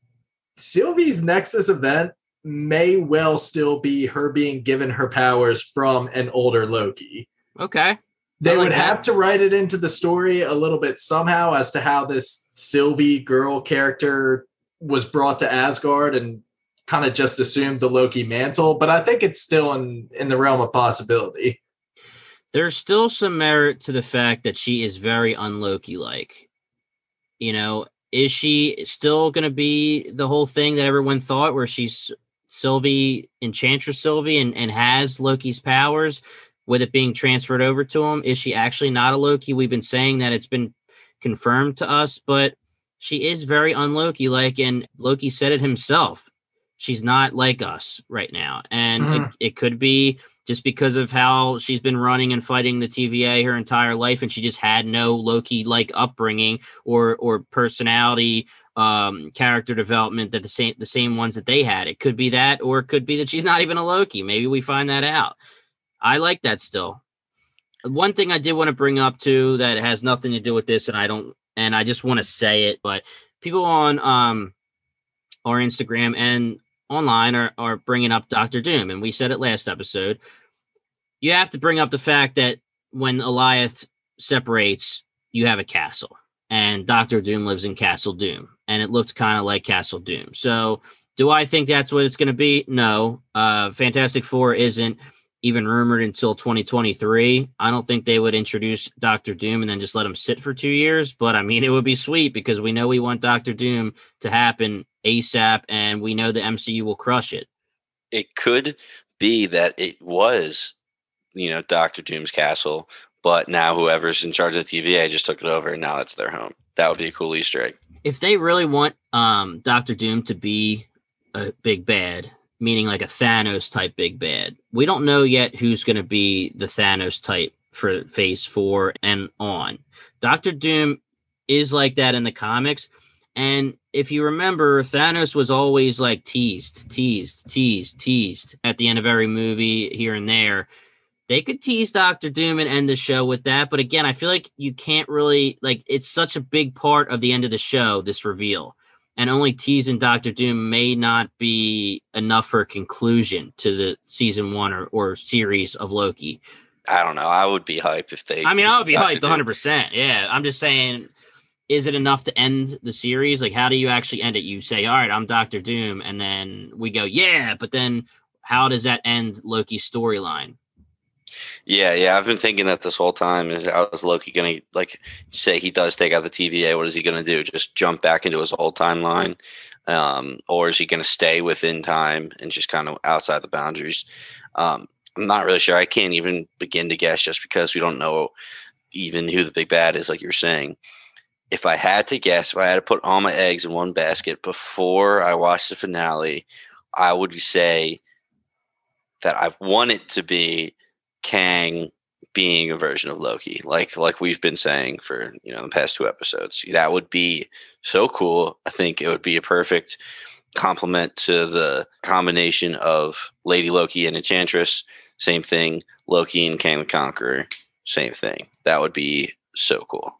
Sylvie's Nexus event may well still be her being given her powers from an older Loki. Okay. They like would that. have to write it into the story a little bit somehow as to how this Sylvie girl character was brought to Asgard and kind of just assumed the Loki mantle. But I think it's still in, in the realm of possibility. There's still some merit to the fact that she is very un-Loki-like. You know, is she still going to be the whole thing that everyone thought, where she's Sylvie, Enchantress Sylvie, and, and has Loki's powers with it being transferred over to him? Is she actually not a Loki? We've been saying that it's been confirmed to us, but she is very un-Loki-like, and Loki said it himself. She's not like us right now. And mm. it, it could be just because of how she's been running and fighting the T V A her entire life, and she just had no Loki-like upbringing or or personality, um, character development that the same the same ones that they had. It could be that, or it could be that she's not even a Loki. Maybe we find that out. I like that still. One thing I did want to bring up too that has nothing to do with this, and I don't, and I just want to say it, but people on um our Instagram and online are, are bringing up Doctor Doom, and we said it last episode. You have to bring up the fact that when Alioth separates, you have a castle, and Doctor Doom lives in Castle Doom, and it looked kind of like Castle Doom. So do I think that's what it's going to be? No. Uh, Fantastic Four isn't even rumored until twenty twenty-three. I don't think they would introduce Doctor Doom and then just let him sit for two years, but I mean, it would be sweet because we know we want Doctor Doom to happen ASAP, and we know the M C U will crush it. It could be that it was, you know, Doctor Doom's castle, but now whoever's in charge of the T V A just took it over, and now that's their home. That would be a cool Easter egg. If they really want um, Doctor Doom to be a big bad, meaning like a Thanos type big bad, we don't know yet who's going to be the Thanos type for Phase Four and on. Doctor Doom is like that in the comics. And if you remember, Thanos was always like teased, teased, teased, teased at the end of every movie here and there. They could tease Doctor Doom and end the show with that. But again, I feel like you can't really, like, it's such a big part of the end of the show, this reveal. And only teasing Doctor Doom may not be enough for a conclusion to the season one or, or series of Loki. I don't know. I would be hyped if they... I mean, I would be hyped one hundred percent. Yeah, I'm just saying... Is it enough to end the series? Like, how do you actually end it? You say, all right, I'm Doctor Doom, and then we go, yeah, but then how does that end Loki's storyline? Yeah, yeah, I've been thinking that this whole time. Is how is Loki going to, like, say he does take out the T V A? What is he going to do? Just jump back into his old timeline? Um, or is he going to stay within time and just kind of outside the boundaries? Um, I'm not really sure. I can't even begin to guess just because we don't know even who the big bad is, like you're saying. If I had to guess, if I had to put all my eggs in one basket before I watched the finale, I would say that I want it to be Kang being a version of Loki, like like we've been saying for, you know, the past two episodes. That would be so cool. I think it would be a perfect complement to the combination of Lady Loki and Enchantress. Same thing. Loki and Kang the Conqueror. Same thing. That would be so cool.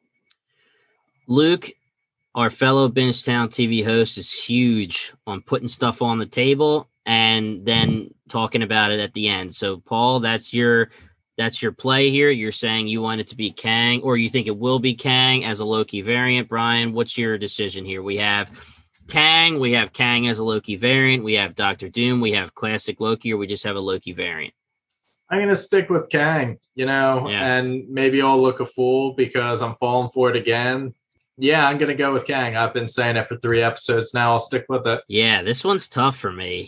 Luke, our fellow Bingetown T V host, is huge on putting stuff on the table and then talking about it at the end. So, Paul, that's your that's your play here. You're saying you want it to be Kang, or you think it will be Kang as a Loki variant. Brian, what's your decision here? We have Kang, we have Kang as a Loki variant, we have Doctor Doom, we have classic Loki, or we just have a Loki variant. I'm going to stick with Kang, you know, yeah. and maybe I'll look a fool because I'm falling for it again. Yeah, I'm going to go with Kang. I've been saying it for three episodes now. I'll stick with it. Yeah, this one's tough for me.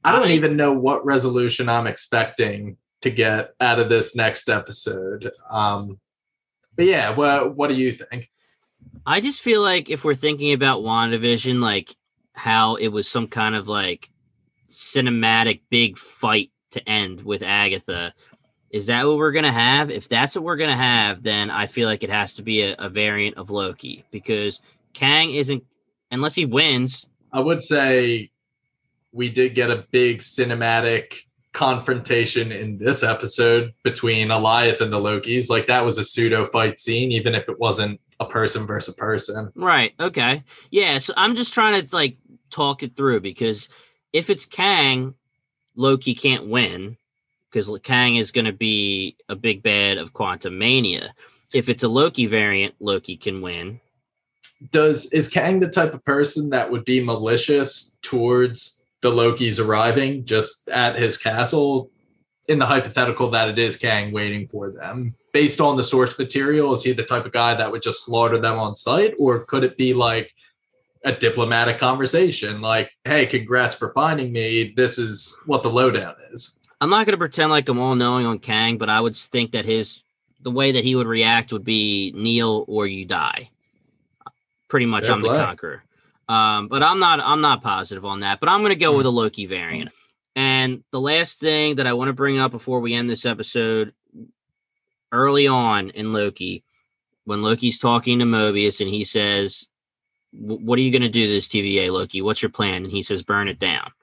I don't I, even know what resolution I'm expecting to get out of this next episode. Um, but yeah, what what do you think? I just feel like if we're thinking about WandaVision, like how it was some kind of like cinematic big fight to end with Agatha, is that what we're going to have? If that's what we're going to have, then I feel like it has to be a, a variant of Loki, because Kang isn't, unless he wins. I would say we did get a big cinematic confrontation in this episode between Alioth and the Lokis. Like, that was a pseudo fight scene, even if it wasn't a person versus a person. Right. Okay. Yeah. So I'm just trying to like talk it through, because if it's Kang, Loki can't win, because Kang is going to be a big bad of Quantum Mania. If it's a Loki variant, Loki can win. Does is Kang the type of person that would be malicious towards the Lokis arriving just at his castle, in the hypothetical that it is Kang waiting for them? Based on the source material, is he the type of guy that would just slaughter them on sight? Or could it be like a diplomatic conversation? Like, hey, congrats for finding me. This is what the lowdown is. I'm not going to pretend like I'm all knowing on Kang, but I would think that his, the way that he would react would be kneel or you die. Pretty much. Fair I'm play. The conqueror. Um, but I'm not, I'm not positive on that, but I'm going to go with a Loki variant. And the last thing that I want to bring up before we end this episode, early on in Loki, when Loki's talking to Mobius and he says, what are you going to do to this T V A, Loki? What's your plan? And he says, burn it down.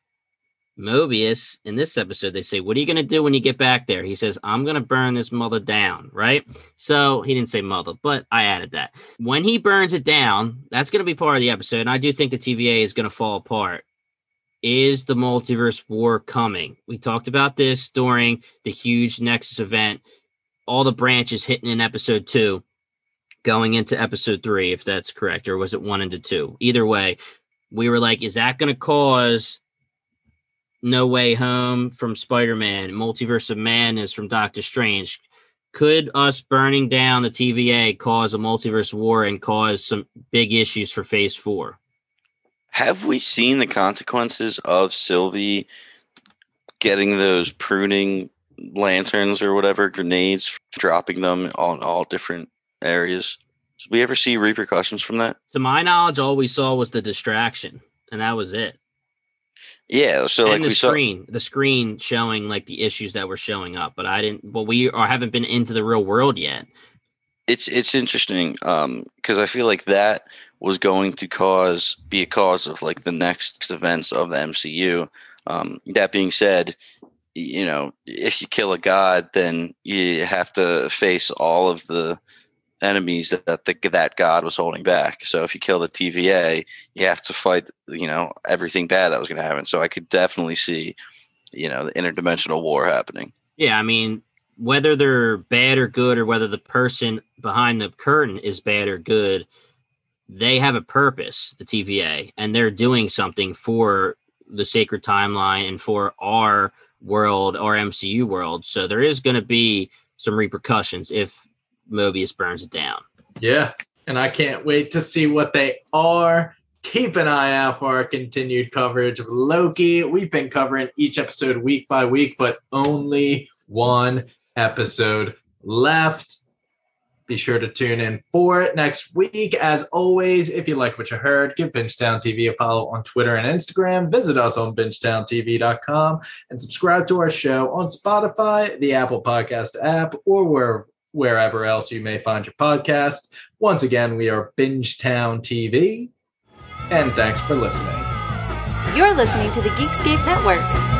Mobius, in this episode, they say, what are you going to do when you get back there? He says, I'm going to burn this mother down, right? So he didn't say mother, but I added that. When he burns it down, that's going to be part of the episode. And I do think the T V A is going to fall apart. Is the multiverse war coming? We talked about this during the huge Nexus event. All the branches hitting in episode two, going into episode three, if that's correct, or was it one into two? Either way, we were like, is that going to cause No Way Home from Spider-Man, Multiverse of Madness from Doctor Strange? Could us burning down the T V A cause a multiverse war and cause some big issues for Phase Four? Have we seen the consequences of Sylvie getting those pruning lanterns or whatever, grenades, dropping them on all different areas? Did we ever see repercussions from that? To my knowledge, all we saw was the distraction, and that was it. Yeah, so and like the we screen, saw the screen showing like the issues that were showing up, but I didn't. Well, we are haven't been into the real world yet. It's it's interesting um, because I feel like that was going to cause be a cause of like the next events of the M C U. Um, that being said, you know, if you kill a god, then you have to face all of the enemies that the, that god was holding back. So if you kill the T V A, you have to fight, you know, everything bad that was going to happen. So I could definitely see, you know, the interdimensional war happening. Yeah, I mean, whether they're bad or good, or whether the person behind the curtain is bad or good, they have a purpose, the T V A, and they're doing something for the sacred timeline and for our world, our M C U world. So there is going to be some repercussions if Mobius burns it down. Yeah, and I can't wait to see what they are. Keep an eye out for our continued coverage of Loki. We've been covering each episode week by week, but only one episode left. Be sure to tune in for it next week. As always, if you like what you heard, give Bingetown T V a follow on Twitter and Instagram. Visit us on bingetown t v dot com and subscribe to our show on Spotify, the Apple Podcast app, or where, wherever else you may find your podcast. Once again, we are Bingetown T V, and thanks for listening. You're listening to the Geekscape Network.